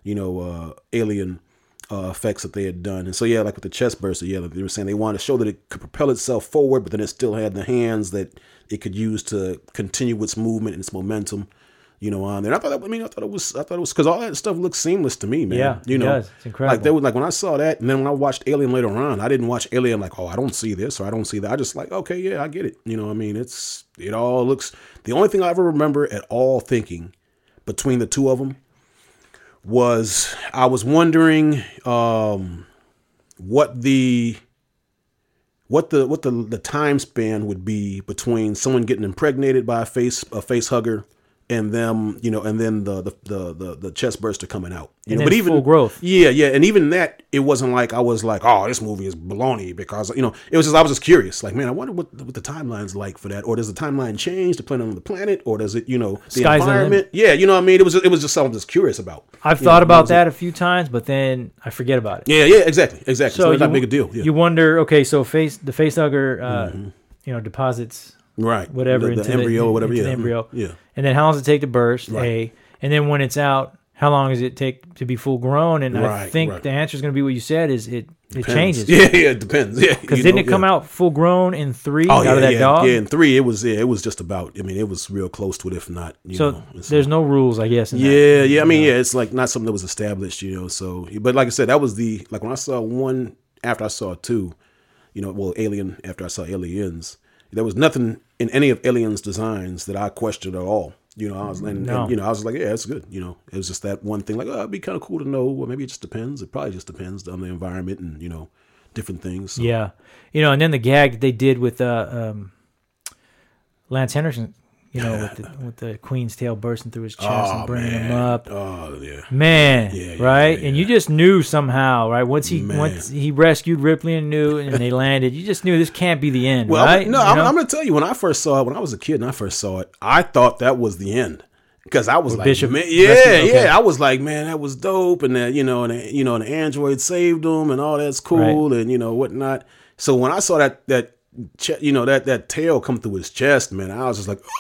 alien effects that they had done. And so, like with the chest burster, like they were saying they wanted to show that it could propel itself forward, but then it still had the hands that it could use to continue its movement and its momentum. On there. I thought it was because all that stuff looks seamless to me, man. Yeah, it does. It's incredible. Like when I saw that, and then when I watched Alien later on, I didn't watch Alien like, oh, I don't see this or I don't see that. I just like, okay, yeah, I get it. It all looks. The only thing I ever remember at all thinking between the two of them was I was wondering what the time span would be between someone getting impregnated by a face hugger and them, and then the chest burster coming out. But even full growth. Yeah, and even that, it wasn't like I was like, oh, this movie is baloney, because it was just I was just curious, like, man, I wonder what the timeline's like for that, or does the timeline change depending on the planet, or does it, the Sky's environment? Yeah, you know what I mean. It was just something I'm just curious about. I've thought about that a few times, but then I forget about it. Yeah, exactly. So it's not that big a deal. Yeah. You wonder, okay, so the face hugger, deposits. Right. Whatever. The embryo or whatever. The embryo. Yeah. And then how long does it take to burst? Right. And then when it's out, how long does it take to be full grown? And I think the answer is going to be what you said, is it changes. Yeah, it depends. Yeah. Because didn't it come out full grown in 3 out of that dog? Yeah, in 3 it was just about, it was real close to it, if not. There's no rules, I guess. Yeah. It's like not something that was established, so, but like I said, that was like when I saw 1 after I saw 2, Alien after I saw Aliens, there was nothing in any of Aliens' designs that I questioned at all. I was I was like, yeah, it's good. It was just that one thing, like, oh, it'd be kind of cool to know. Or maybe it just depends. It probably just depends on the environment and different things. So. Yeah, and then the gag that they did with Lance Henriksen, with the Queen's tail bursting through his chest and bringing him up. Oh yeah, man, right? And you just knew somehow, right? Once he rescued Ripley and they landed, you just knew this can't be the end, right? I'm going to tell you, when I first saw it, when I was a kid and I first saw it, I thought that was the end. Because I was like, Bishop man, yeah, I was like, man, that was dope, and that and the android saved him, and all that's cool, right. And whatnot. So when I saw that tail come through his chest, man, I was just like,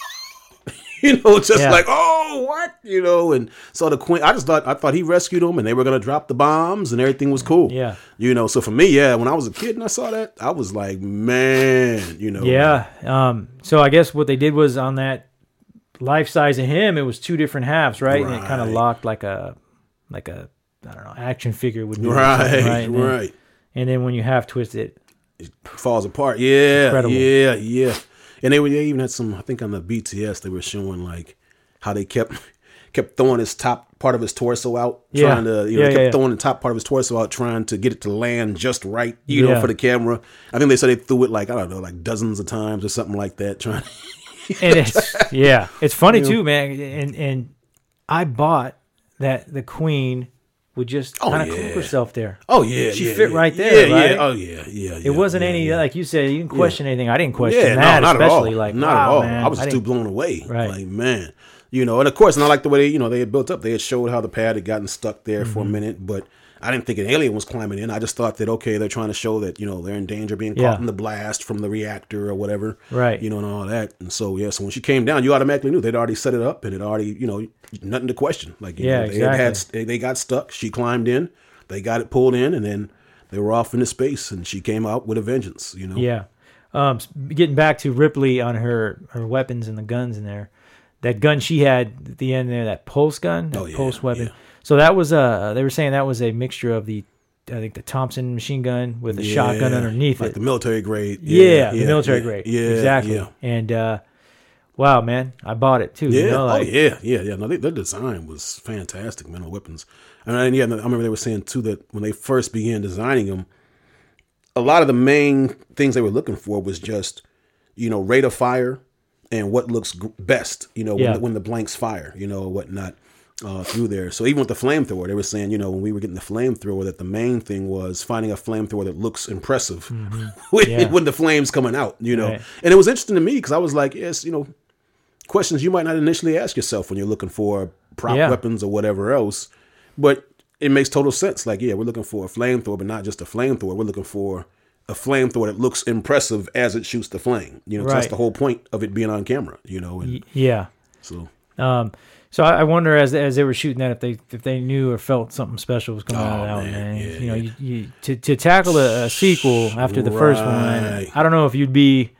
like, oh, what, and so the Queen, I thought he rescued him, and they were gonna drop the bombs, and everything was cool. Yeah, so for me, when I was a kid and I saw that, I was like, man, Yeah. So I guess what they did was on that life size of him, it was 2 different halves, right? And it kind of locked like a I don't know, action figure would do. Right. And then when you half twist it falls apart. Yeah. Incredible. Yeah. And they even had some, I think on the BTS, they were showing like how they kept throwing his top part of his torso out, Yeah. trying to, throwing the top part of his torso out, trying to get it to land just right, for the camera. I think they said they threw it like, I don't know, like dozens of times or something like that, trying. And it's funny too, man. And I bought that the Queen would just kind of cloak herself there. Oh yeah, she fit right there. Right? Yeah. Oh yeah. It wasn't any like you said. You didn't question anything. I didn't question Yeah, that, no, not especially at all. like not wow, at all. man, I was too blown away. Right. Like man, and of course, and I like the way they had built up. They had showed how the pad had gotten stuck there for a minute, but I didn't think an alien was climbing in. I just thought that okay, they're trying to show that they're in danger of being caught in the blast from the reactor or whatever, right? And all that. And so so when she came down, you automatically knew they'd already set it up and it already nothing to question. Like exactly. They got stuck. She climbed in, they got it pulled in, and then they were off into space, and she came out with a vengeance. Yeah. Getting back to Ripley on her weapons and the guns in there. That gun she had at the end there, that pulse gun, pulse weapon. Yeah. So that was they were saying that was a mixture of the Thompson machine gun with a shotgun underneath like it. the military grade. The military grade. Yeah, exactly. Yeah. And wow, man, I bought it too. Yeah, like, No, their design was fantastic, man. The weapons. And I remember they were saying too that when they first began designing them, a lot of the main things they were looking for was just, rate of fire and what looks best, when the blanks fire, or whatnot through there. So even with the flamethrower, they were saying, when we were getting the flamethrower, that the main thing was finding a flamethrower that looks impressive when the flame's coming out, Right. And it was interesting to me because I was like, yes, questions you might not initially ask yourself when you're looking for prop weapons or whatever else, but it makes total sense. Like, we're looking for a flamethrower, but not just a flamethrower. We're looking for a flamethrower that looks impressive as it shoots the flame. So that's the whole point of it being on camera. And so. So I wonder as they were shooting that if they knew or felt something special was coming out of that, man. You to tackle a sequel after the first one, I don't know if you'd be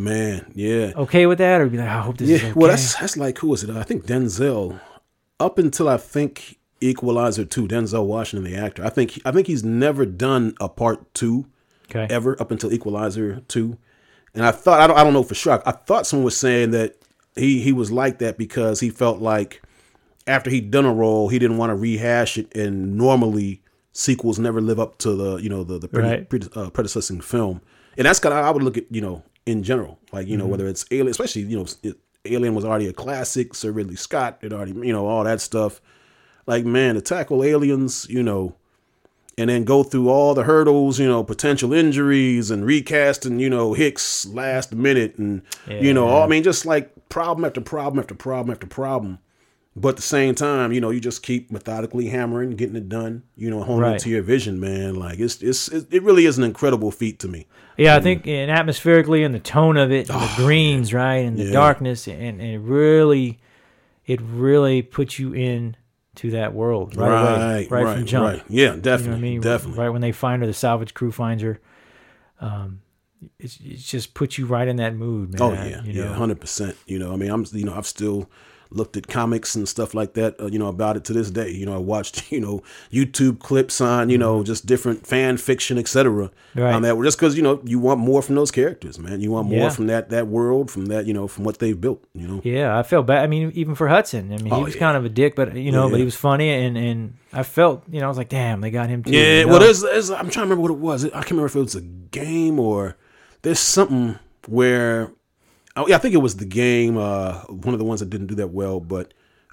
okay with that, or be like, I hope this is okay. Well, that's like, who was it? I think Denzel. Up until I think Equalizer 2, Denzel Washington, the actor. I think he's never done a part 2 ever up until Equalizer 2. And I thought I don't know for sure. I thought someone was saying that he was like that because he felt like after he'd done a role, he didn't want to rehash it, and normally sequels never live up to the predecessing film. And that's kind of I would look at in general, like whether it's Alien, especially Alien was already a classic. Sir Ridley Scott had already all that stuff. Like, man, to tackle aliens, and then go through all the hurdles, potential injuries and recasting, Hicks last minute and, just like problem after problem after problem after problem. But at the same time, you just keep methodically hammering, getting it done, honing into your vision, man. Like it really is an incredible feat to me. Yeah, I think and atmospherically and the tone of it, and the greens, right, and the darkness, and it really puts you in to that world right from jump. Right. Yeah, definitely. Definitely. Right when they find her, the salvage crew finds her. It just puts you right in that mood, man. Oh yeah, 100%. I've still looked at comics and stuff like that, about it to this day. I watched, YouTube clips on, just different fan fiction, etc. Right. That just because, you want more from those characters, man. You want more from that world, from that, from what they've built, Yeah, I felt bad. I mean, even for Hudson. I mean, he was kind of a dick, but, but he was funny, and I felt, I was like, damn, they got him too. Yeah, well, there's I'm trying to remember what it was. I can't remember if it was a game or there's something where... I think it was the game, one of the ones that didn't do that well, but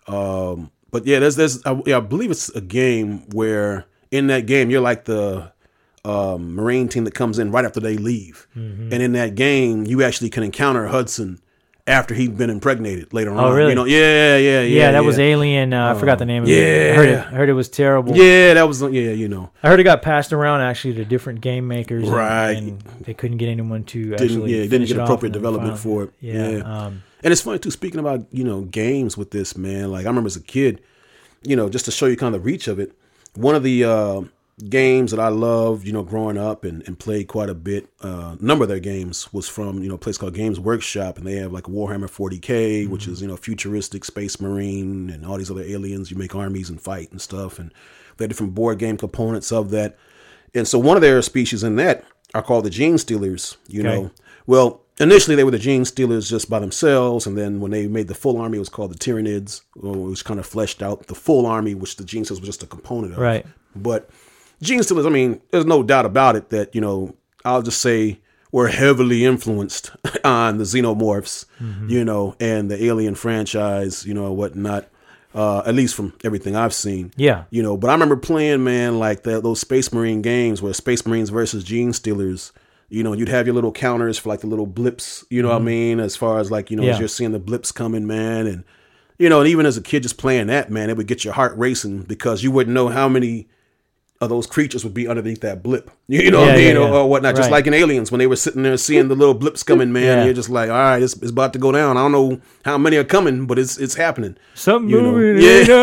there's I believe it's a game where in that game you're like the Marine team that comes in right after they leave, and in that game you actually can encounter Hudson after he'd been impregnated later on. Oh, really? Yeah. That was Alien. I forgot the name of it. Yeah. I heard it was terrible. Yeah, that was, I heard it got passed around actually to different game makers. Right. And they couldn't get anyone to actually didn't get appropriate development for it. Yeah. And it's funny too, speaking about, games with this, man, like I remember as a kid, just to show you kind of the reach of it, one of the games that I loved, growing up and played quite a bit. A number of their games was from, a place called Games Workshop, and they have like Warhammer 40K, which is, futuristic space marine and all these other aliens. You make armies and fight and stuff, and they had different board game components of that. And so one of their species in that are called the Gene Stealers, know. Well, initially they were the Gene Stealers just by themselves, and then when they made the full army, it was called the Tyranids, which kind of fleshed out the full army, which the Gene Stealers was just a component of. Right. But Gene Stealers, I mean, there's no doubt about it that, I'll just say we're heavily influenced on the Xenomorphs, and the Alien franchise, whatnot. At least from everything I've seen. Yeah. But I remember playing, man, like those Space Marine games where Space Marines versus Gene Stealers, you'd have your little counters for like the little blips, what I mean? As far as like, as you're seeing the blips coming, man. And, and even as a kid just playing that, man, it would get your heart racing because you wouldn't know how many of those creatures would be underneath that blip, what I mean, or whatnot. Just like in Aliens, when they were sitting there seeing the little blips coming, man, you're just like, all right, it's about to go down. I don't know how many are coming, but it's happening. Something moving,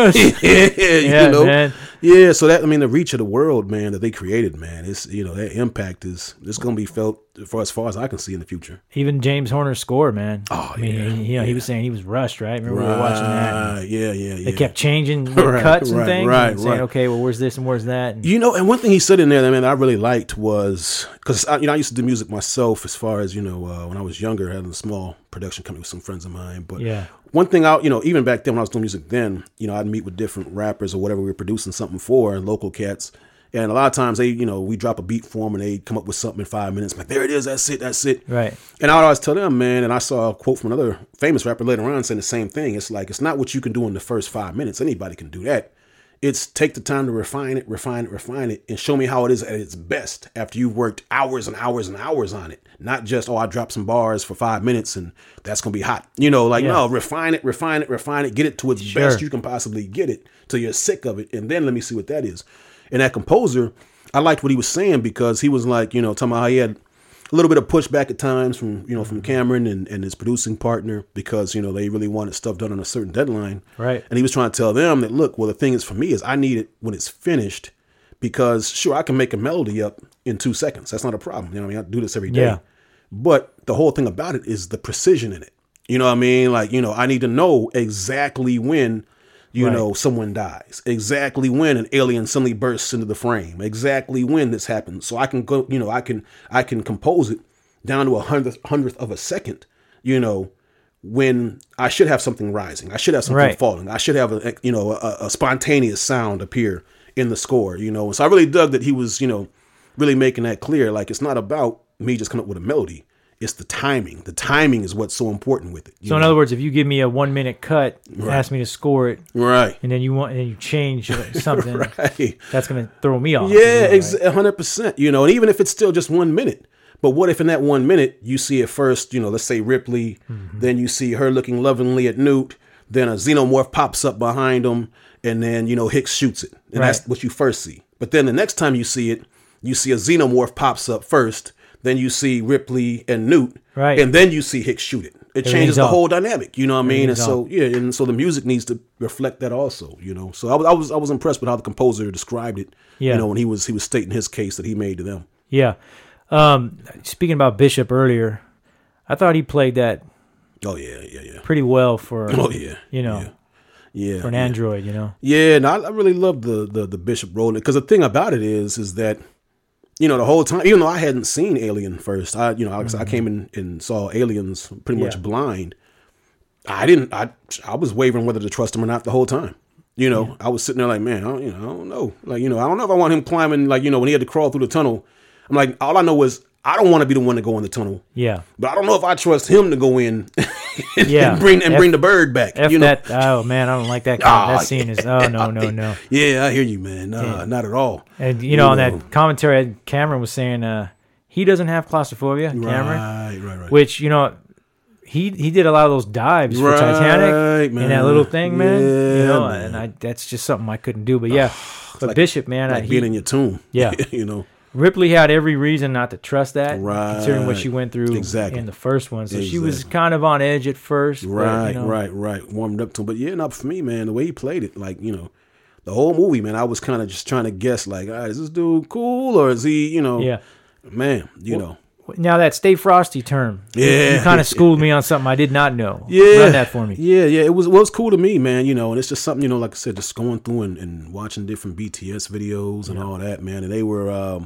man. Yeah, so that, I mean, the reach of the world, man, that they created, man, it's, that impact is going to be felt for as far as I can see in the future. Even James Horner's score, man. Oh, I mean, he was saying he was rushed, right? Remember we were watching that? Yeah. They kept changing the cuts and things, and saying, okay, well, where's this and where's that? And, and one thing he said in there, man, that I really liked was, because, I used to do music myself as far as, when I was younger, having a small production company with some friends of mine. But one thing even back then when I was doing music then, I'd meet with different rappers or whatever we were producing something for, local cats. And a lot of times they, we drop a beat for them and they come up with something in 5 minutes. I'm like, there it is. That's it. Right. And I would always tell them, man, and I saw a quote from another famous rapper later on saying the same thing. It's like, it's not what you can do in the first 5 minutes. Anybody can do that. It's take the time to refine it, and show me how it is at its best after you've worked hours and hours and hours on it. Not just, I dropped some bars for 5 minutes and that's going to be hot. No, refine it, get it to its best you can possibly get it till you're sick of it. And then let me see what that is. And that composer, I liked what he was saying because he was like, talking about how he had a little bit of pushback at times from, from Cameron and his producing partner because, they really wanted stuff done on a certain deadline. Right. And he was trying to tell them that, look, well, the thing is for me is I need it when it's finished because sure, I can make a melody up in 2 seconds. That's not a problem. I do this every day. Yeah. But the whole thing about it is the precision in it. You know what I mean? Like, I need to know exactly when someone dies, exactly when an alien suddenly bursts into the frame, exactly when this happens. So I can go, I can compose it down to a hundredth of a second, when I should have something rising. I should have something falling. I should have a spontaneous sound appear in the score, So I really dug that he was, really making that clear. Like, it's not about me just coming up with a melody. It's the timing. The timing is what's so important with it. So in other words, if you give me a 1 minute cut, ask me to score it, and then you change something, that's going to throw me off. Yeah, 100%. And even if it's still just 1 minute, but what if in that 1 minute you see it first? Let's say Ripley, then you see her looking lovingly at Newt, then a xenomorph pops up behind him, and then Hicks shoots it, and that's what you first see. But then the next time you see it, you see a xenomorph pops up first. Then you see Ripley and Newt, and then you see Hicks shoot it. It changes the whole dynamic, you know what I mean? And so, and so the music needs to reflect that also, So I was impressed with how the composer described it, when he was stating his case that he made to them. Yeah. Speaking about Bishop earlier, I thought he played that. Oh yeah. Pretty well for. Oh yeah. For an android, Yeah, and I really love the Bishop role because the thing about it is that. The whole time, even though I hadn't seen Alien first, I came in and saw Aliens pretty much blind. I was wavering whether to trust him or not the whole time. I was sitting there like, man, I don't know. Like, I don't know if I want him climbing, like, when he had to crawl through the tunnel. I'm like, all I know is I don't want to be the one to go in the tunnel. Yeah. But I don't know if I trust him to go in and bring the bird back. That, oh, man, I don't like that. That scene is, no. Yeah, I hear you, man. Not at all. And, on that commentary, Cameron was saying he doesn't have claustrophobia, Cameron. Right. Which, he did a lot of those dives for Titanic man. In that little thing, man. And that's just something I couldn't do. But, but like, Bishop, man. Like being in your tomb. Yeah. Ripley had every reason not to trust that, considering what she went through in the first one. So she was kind of on edge at first. Right. Warmed up to him. But not for me, man. The way he played it, like, the whole movie, man, I was kind of just trying to guess, like, all right, is this dude cool or is he, man, Now that Stay Frosty term, you kind of schooled me on something I did not know. Yeah. Run that for me. Yeah. It was cool to me, man, and it's just something, like I said, just going through and watching different BTS videos and all that, man. And they were,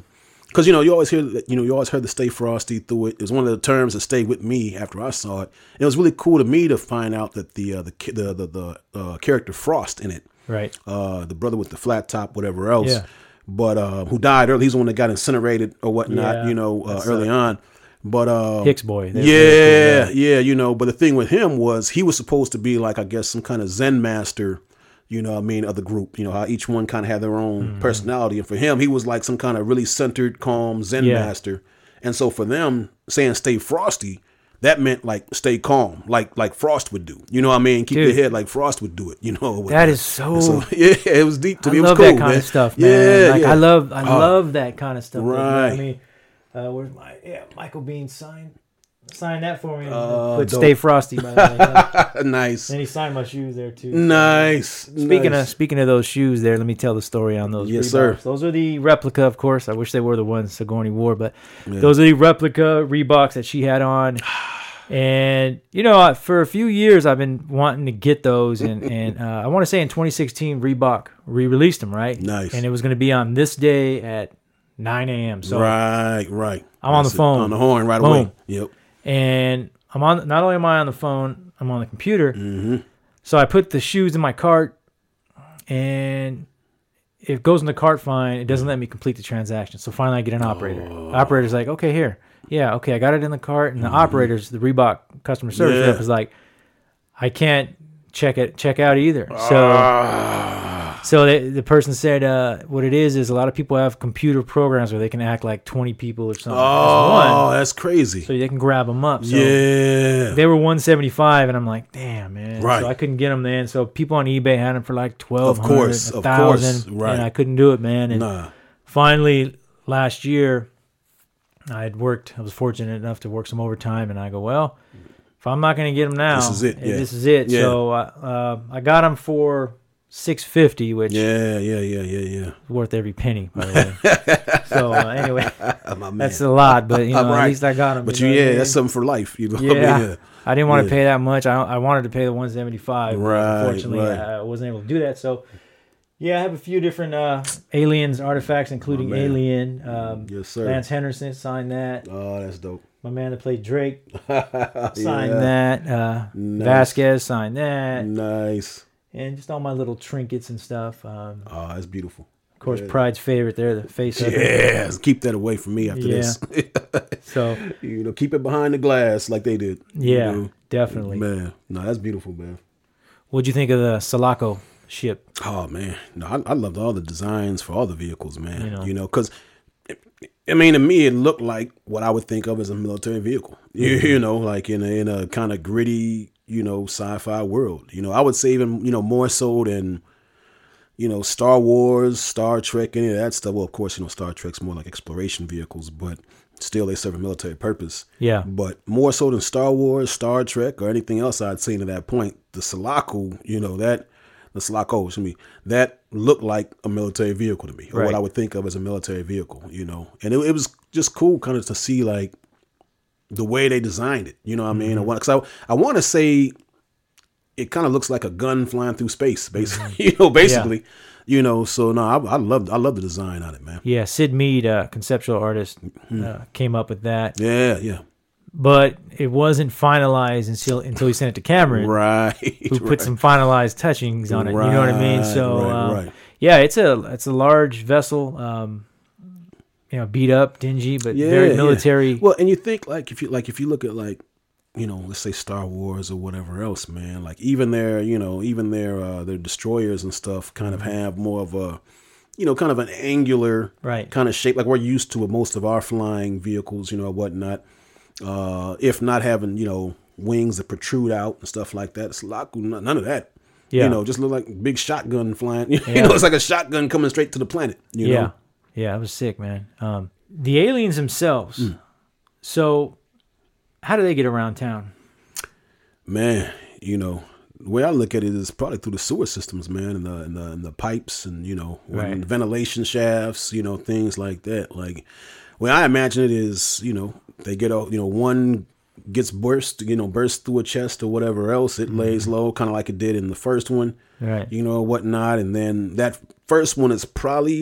because you always hear that, you always heard the Stay Frosty through it. It was one of the terms that stayed with me after I saw it. And it was really cool to me to find out that the character Frost in it, Right. the brother with the flat top, whatever else, but who died early. He's the one that got incinerated or whatnot, early on. But Hicks boy. Yeah. But the thing with him was he was supposed to be like, I guess, some kind of Zen master, of the group. How each one kind of had their own personality. And for him, he was like some kind of really centered, calm Zen master. And so for them saying Stay Frosty, that meant like stay calm, like Frost would do. You know what I mean? Keep your head like Frost would do it. That is so. Yeah, it was deep to me. It was love cool, that kind man. of stuff, man. Yeah, I love that kind of stuff. Right. I mean, where's Michael Bean sign that for me. Put Stay Frosty, by the way. Nice. And he signed my shoes there too. Nice. Speaking of those shoes, there, let me tell the story on those. Yes, Reeboks. sir. Those are the replica, of course. I wish they were the ones Sigourney wore, but those are the replica Reeboks that she had on. And for a few years I've been wanting to get those, and I want to say in 2016 Reebok re-released them, right? Nice. And it was going to be on this day at 9 a.m. So right. I'm on the phone, on the horn right away. Yep. And I'm on. Not only am I on the phone, I'm on the computer. Mm-hmm. So I put the shoes in my cart, and it goes in the cart fine. It doesn't let me complete the transaction. So finally, I get an operator. Operator's like, "Okay, here, okay, I got it in the cart." And the operator's, the Reebok customer service rep, is like, "I can't check out either." So the person said, what it is a lot of people have computer programs where they can act like 20 people or something. Oh, that's crazy. So they can grab them up. So yeah. They were $175, and I'm like, damn, man. Right. So I couldn't get them then. So people on eBay had them for like $1,200, Of course. $1,000, Right. and I couldn't do it, man. And finally, last year, I was fortunate enough to work some overtime, and I go, well, if I'm not going to get them now, this is it. Yeah. This is it. Yeah. So I got them for $650, which yeah. worth every penny, by the way. So anyway, that's a lot, but Right. at least I got them. But that's something for life. Yeah. I didn't want to pay that much. I wanted to pay the $175. Right. Unfortunately, I wasn't able to do that. So yeah, I have a few different Aliens artifacts, including Alien. Yes, sir. Lance Henriksen signed that. Oh, that's dope. My man that played Drake signed that. Nice. Vasquez signed that. Nice. And just all my little trinkets and stuff. That's beautiful. Of course, Pride's favorite there, the face up. Yeah, keep that away from me after this. So keep it behind the glass like they did. Yeah, definitely. Man, no, that's beautiful, man. What'd you think of the Sulaco ship? Oh man, no, I loved all the designs for all the vehicles, man. Because I mean, to me, it looked like what I would think of as a military vehicle. Like in a kind of gritty, sci-fi world. I would say even, more so than, Star Wars, Star Trek, any of that stuff. Well, of course, Star Trek's more like exploration vehicles, but still they serve a military purpose. Yeah. But more so than Star Wars, Star Trek, or anything else I'd seen at that point, the Sulaco, that looked like a military vehicle to me, or what I would think of as a military vehicle, And it was just cool kind of to see, like, the way they designed it, you know what I mean? Because I want to say it kind of looks like a gun flying through space, basically. So no, I love the design on it, man. Yeah, Sid Mead, conceptual artist, came up with that. Yeah. But it wasn't finalized until he sent it to Cameron, right? Who put some finalized touchings on it. Right, you know what I mean? So right. Yeah, it's a large vessel. Beat up, dingy, but very military. Yeah. Well, and you think if you look at let's say Star Wars or whatever else, man, like even their destroyers and stuff kind of have more of a, kind of an angular kind of shape, like we're used to with most of our flying vehicles, whatnot. If not having, wings that protrude out and stuff like that, it's none of that. Yeah. Just look like big shotgun flying. It's like a shotgun coming straight to the planet. You know? Yeah, it was sick, man. The aliens themselves. So, how do they get around town? Man, the way I look at it is probably through the sewer systems, man, and the pipes and ventilation shafts, things like that. Like, way I imagine it is, they get one gets burst through a chest or whatever else. It lays low, kind of like it did in the first one, right? Whatnot, and then that first one is probably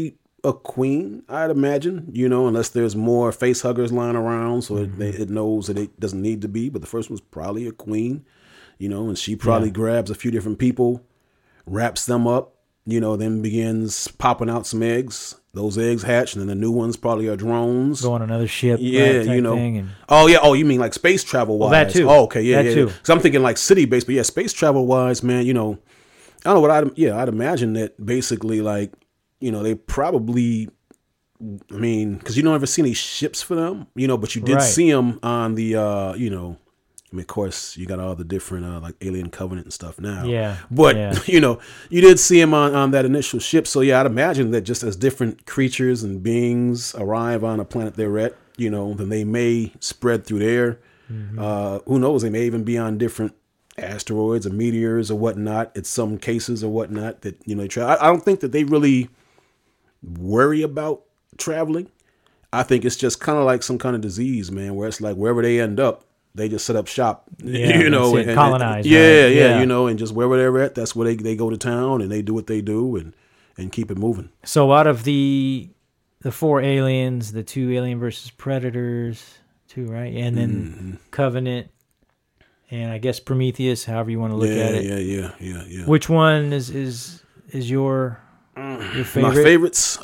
a queen, I'd imagine, unless there's more face huggers lying around, so it knows that it doesn't need to be. But the first one's probably a queen, and she probably grabs a few different people, wraps them up, then begins popping out some eggs. Those eggs hatch, and then the new ones probably are drones. Go on another ship. Yeah, thing Oh, yeah. Oh, you mean like space travel wise? Well, that too. Oh, okay. Yeah, that yeah. too. Because I'm thinking like city based, but yeah, space travel wise, man, I don't know what I'd imagine that basically like, they probably, because you don't ever see any ships for them, but you did see them on the, of course, you got all the different like Alien Covenant and stuff now. Yeah. But, you did see them on that initial ship. So, yeah, I'd imagine that just as different creatures and beings arrive on a planet they're at, then they may spread through there. Mm-hmm. Who knows? They may even be on different asteroids or meteors or whatnot, in some cases or whatnot that, they try. I don't think that they really worry about traveling. I think it's just kind of like some kind of disease, man, where it's like wherever they end up, they just set up shop, and colonize. Yeah, and just wherever they're at, that's where they go to town and they do what they do and keep it moving. So out of the 4 aliens, the 2 Alien versus Predators, 2, right? And then Covenant, and I guess Prometheus, however you want to look at it. Yeah. Which one is your favorite? My favorites?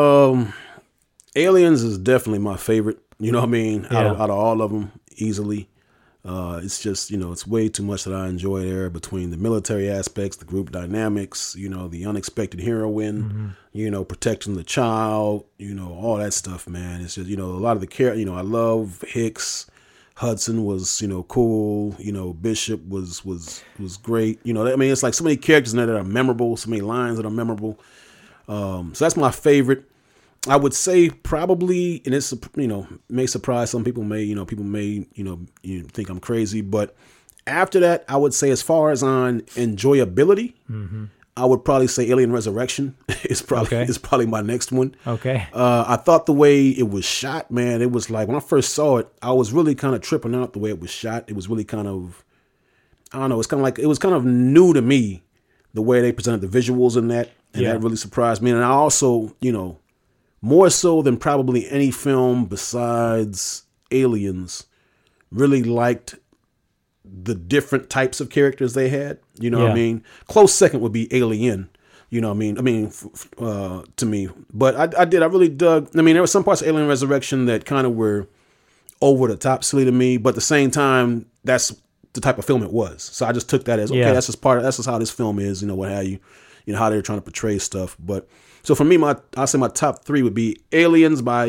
Aliens is definitely my favorite. You know what I mean? Out of all of them, easily. It's just, it's way too much that I enjoy there between the military aspects, the group dynamics, the unexpected heroine, protecting the child, all that stuff, man. It's just, a lot of the care, I love Hicks. Hudson was, cool. Bishop was great. It's like so many characters in there that are memorable, so many lines that are memorable. So that's my favorite. I would say probably, and it's, may surprise some people, people may think I'm crazy, but after that, I would say as far as on enjoyability, I would probably say Alien Resurrection is probably my next one. Okay. I thought the way it was shot, man, it was like when I first saw it, I was really kind of tripping out the way it was shot. It was really kind of, I don't know, it was kind of new to me, the way they presented the visuals in that, and that really surprised me. And I also, more so than probably any film besides Aliens, really liked the different types of characters they had. You know what I mean? Close second would be Alien. You know what I mean? To me. But I really dug. There were some parts of Alien Resurrection that kind of were over the top silly to me, but at the same time, that's the type of film it was. So I just took that as, okay, that's just how this film is, what have you, how they're trying to portray stuff. But so for me, I'll say my top 3 would be Aliens by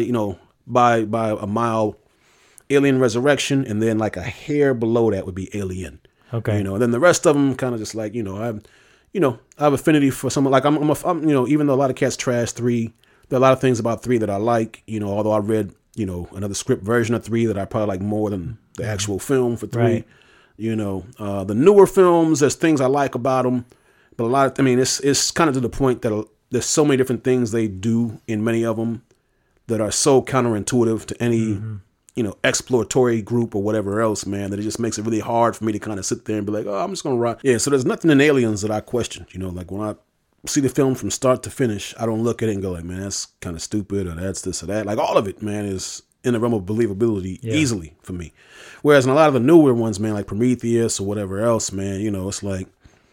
a mile, Alien Resurrection, and then like a hair below that would be Alien. Okay. And then the rest of them kind of just like, I have affinity for some, like I'm even though a lot of cats trash 3, there are a lot of things about 3 that I like, although I read, another script version of 3 that I probably like more than the actual film for 3. Right. The newer films, there's things I like about them, but a lot of, it's kind of to the point that there's so many different things they do in many of them that are so counterintuitive to any, exploratory group or whatever else, man, that it just makes it really hard for me to kind of sit there and be like, oh, I'm just going to rock. Yeah, so there's nothing in Aliens that I question, like when I see the film from start to finish, I don't look at it and go like, man, that's kind of stupid or that's this or that. Like all of it, man, is in the realm of believability easily for me. Whereas in a lot of the newer ones, man, like Prometheus or whatever else, man, it's like,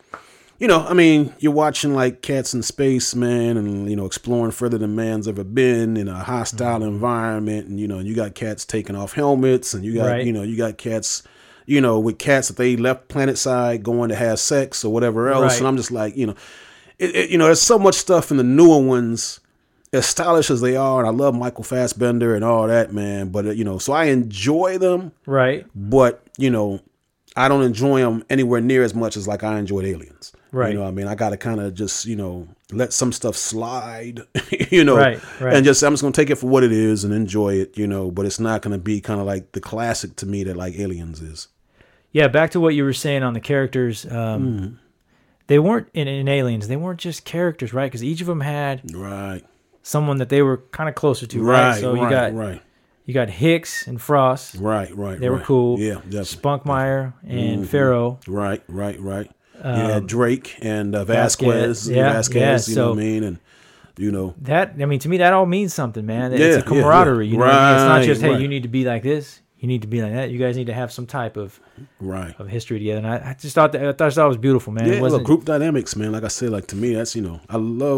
you're watching like cats in space, man, and, exploring further than man's ever been in a hostile environment. And, you got cats taking off helmets and you got, you got cats, with cats that they left planet side going to have sex or whatever else. Right. And I'm just like, there's so much stuff in the newer ones, as stylish as they are. And I love Michael Fassbender and all that, man. But, so I enjoy them. Right. But, I don't enjoy them anywhere near as much as like I enjoyed Aliens. Right. I got to kind of just, let some stuff slide, Right. and I'm just going to take it for what it is and enjoy it, but it's not going to be kind of like the classic to me that like Aliens is. Yeah. Back to what you were saying on the characters. They weren't in Aliens. They weren't just characters, right? Because each of them had someone that they were kind of closer to, right? So you got Hicks and Frost. Right. They were cool. Yeah, definitely. Spunkmeyer and Farrow. Right. Drake and Vasquez. Vasquez, you know what I mean? And You know, that, I mean, to me, that all means something, man. It's Yeah, a camaraderie. yeah. You know what I mean? It's not just, hey, Right. you need to be like this. You need to be like that. You guys need to have some type of right. history together. And I just thought that it was beautiful, man. Yeah, It wasn't, look, group dynamics, man. Like I said, like to me, that's, you know, I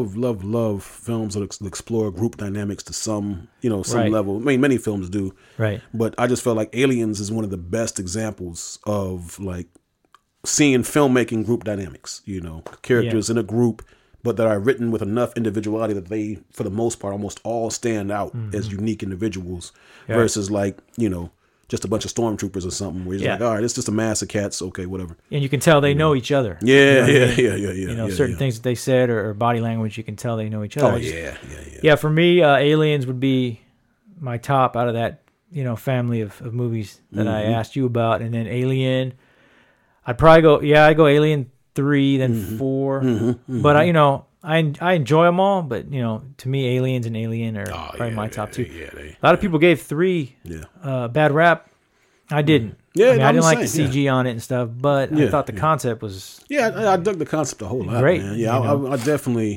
love films that explore group dynamics to some, you know, some Right. level. I mean, many films do, right. but I just felt like Aliens is one of the best examples of like seeing filmmaking group dynamics. You know, characters in a group, but that are written with enough individuality that they, for the most part, almost all stand out as unique individuals, Yeah. versus like, you know, just a bunch of stormtroopers or something. Where you're just Yeah. like, all right, it's just a mass of cats. Okay, whatever. And you can tell they know each other. Yeah, You know what I mean? yeah. You know, yeah, certain yeah. things that they said or body language, you can tell they know each other. Oh I just- yeah. Yeah, for me, Aliens would be my top out of that, you know, family of movies that I asked you about. And then Alien, I'd probably go, I'd go Alien 3, then 4. But, I enjoy them all. But, you know, to me, Aliens and Alien are probably my top 2. A lot of people gave 3 bad rap. I didn't. Yeah, I mean, I I'm didn't the like the same, CG on it and stuff, but I Yeah, thought the concept was I dug the concept a whole lot, Great, man. Yeah, you know. I definitely,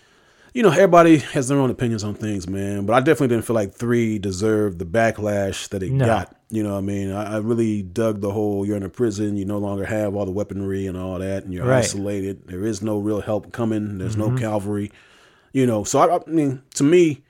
you know, everybody has their own opinions on things, man. But I definitely didn't feel like 3 deserved the backlash that it No. got. You know what I mean? I really dug the whole, you're in a prison, you no longer have all the weaponry and all that, and you're Right. isolated. There is no real help coming. There's no cavalry. You know, so I mean, to me,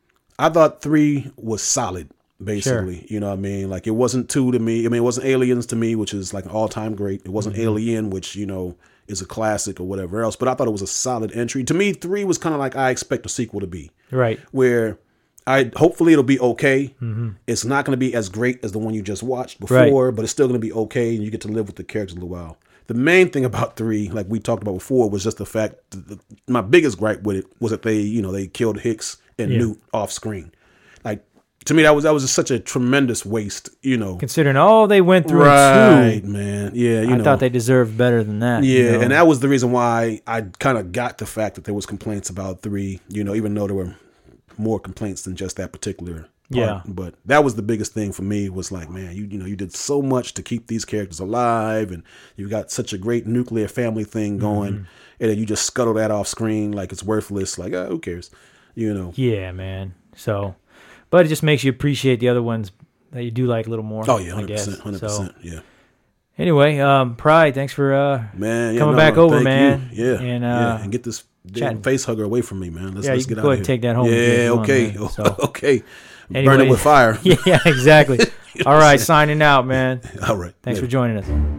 I thought 3 was solid. Basically, you know what I mean? Like, it wasn't 2 to me. I mean, it wasn't Aliens to me, which is like an all-time great. It wasn't Alien, which, you know, is a classic or whatever else. But I thought it was a solid entry. To me, 3 was kind of like I expect a sequel to be. right. Where hopefully it'll be okay. It's not going to be as great as the one you just watched before, Right. but it's still going to be okay, and you get to live with the characters a little while. The main thing about 3, like we talked about before, was just the fact my biggest gripe with it was that they killed Hicks and Newt off screen. Like, to me, that was just such a tremendous waste, you know. Considering all they went through Right, in 2, man. Yeah, I thought they deserved better than that. yeah, you know? and that was the reason why I kind of got the fact that there was complaints about 3, you know, even though there were more complaints than just that particular part. Yeah. But that was the biggest thing for me, was like, man, you know, you did so much to keep these characters alive, and you got such a great nuclear family thing going, and then you just scuttle that off screen like it's worthless. Like, who cares? You know. Yeah, man. So, but it just makes you appreciate the other ones that you do like a little more. Oh yeah, I guess. 100%, 100%. So, Yeah. anyway, Pride, thanks for Man, coming back over, thank man. you. Yeah, And, and get this damn chatting. face hugger away from me, man. Let's you get can out go of ahead and here. take that home with you if Yeah, you want, okay, man. So, okay. anyway, Burn it with fire. Yeah, exactly. All right, signing out, man. All right. Thanks Later. for joining us.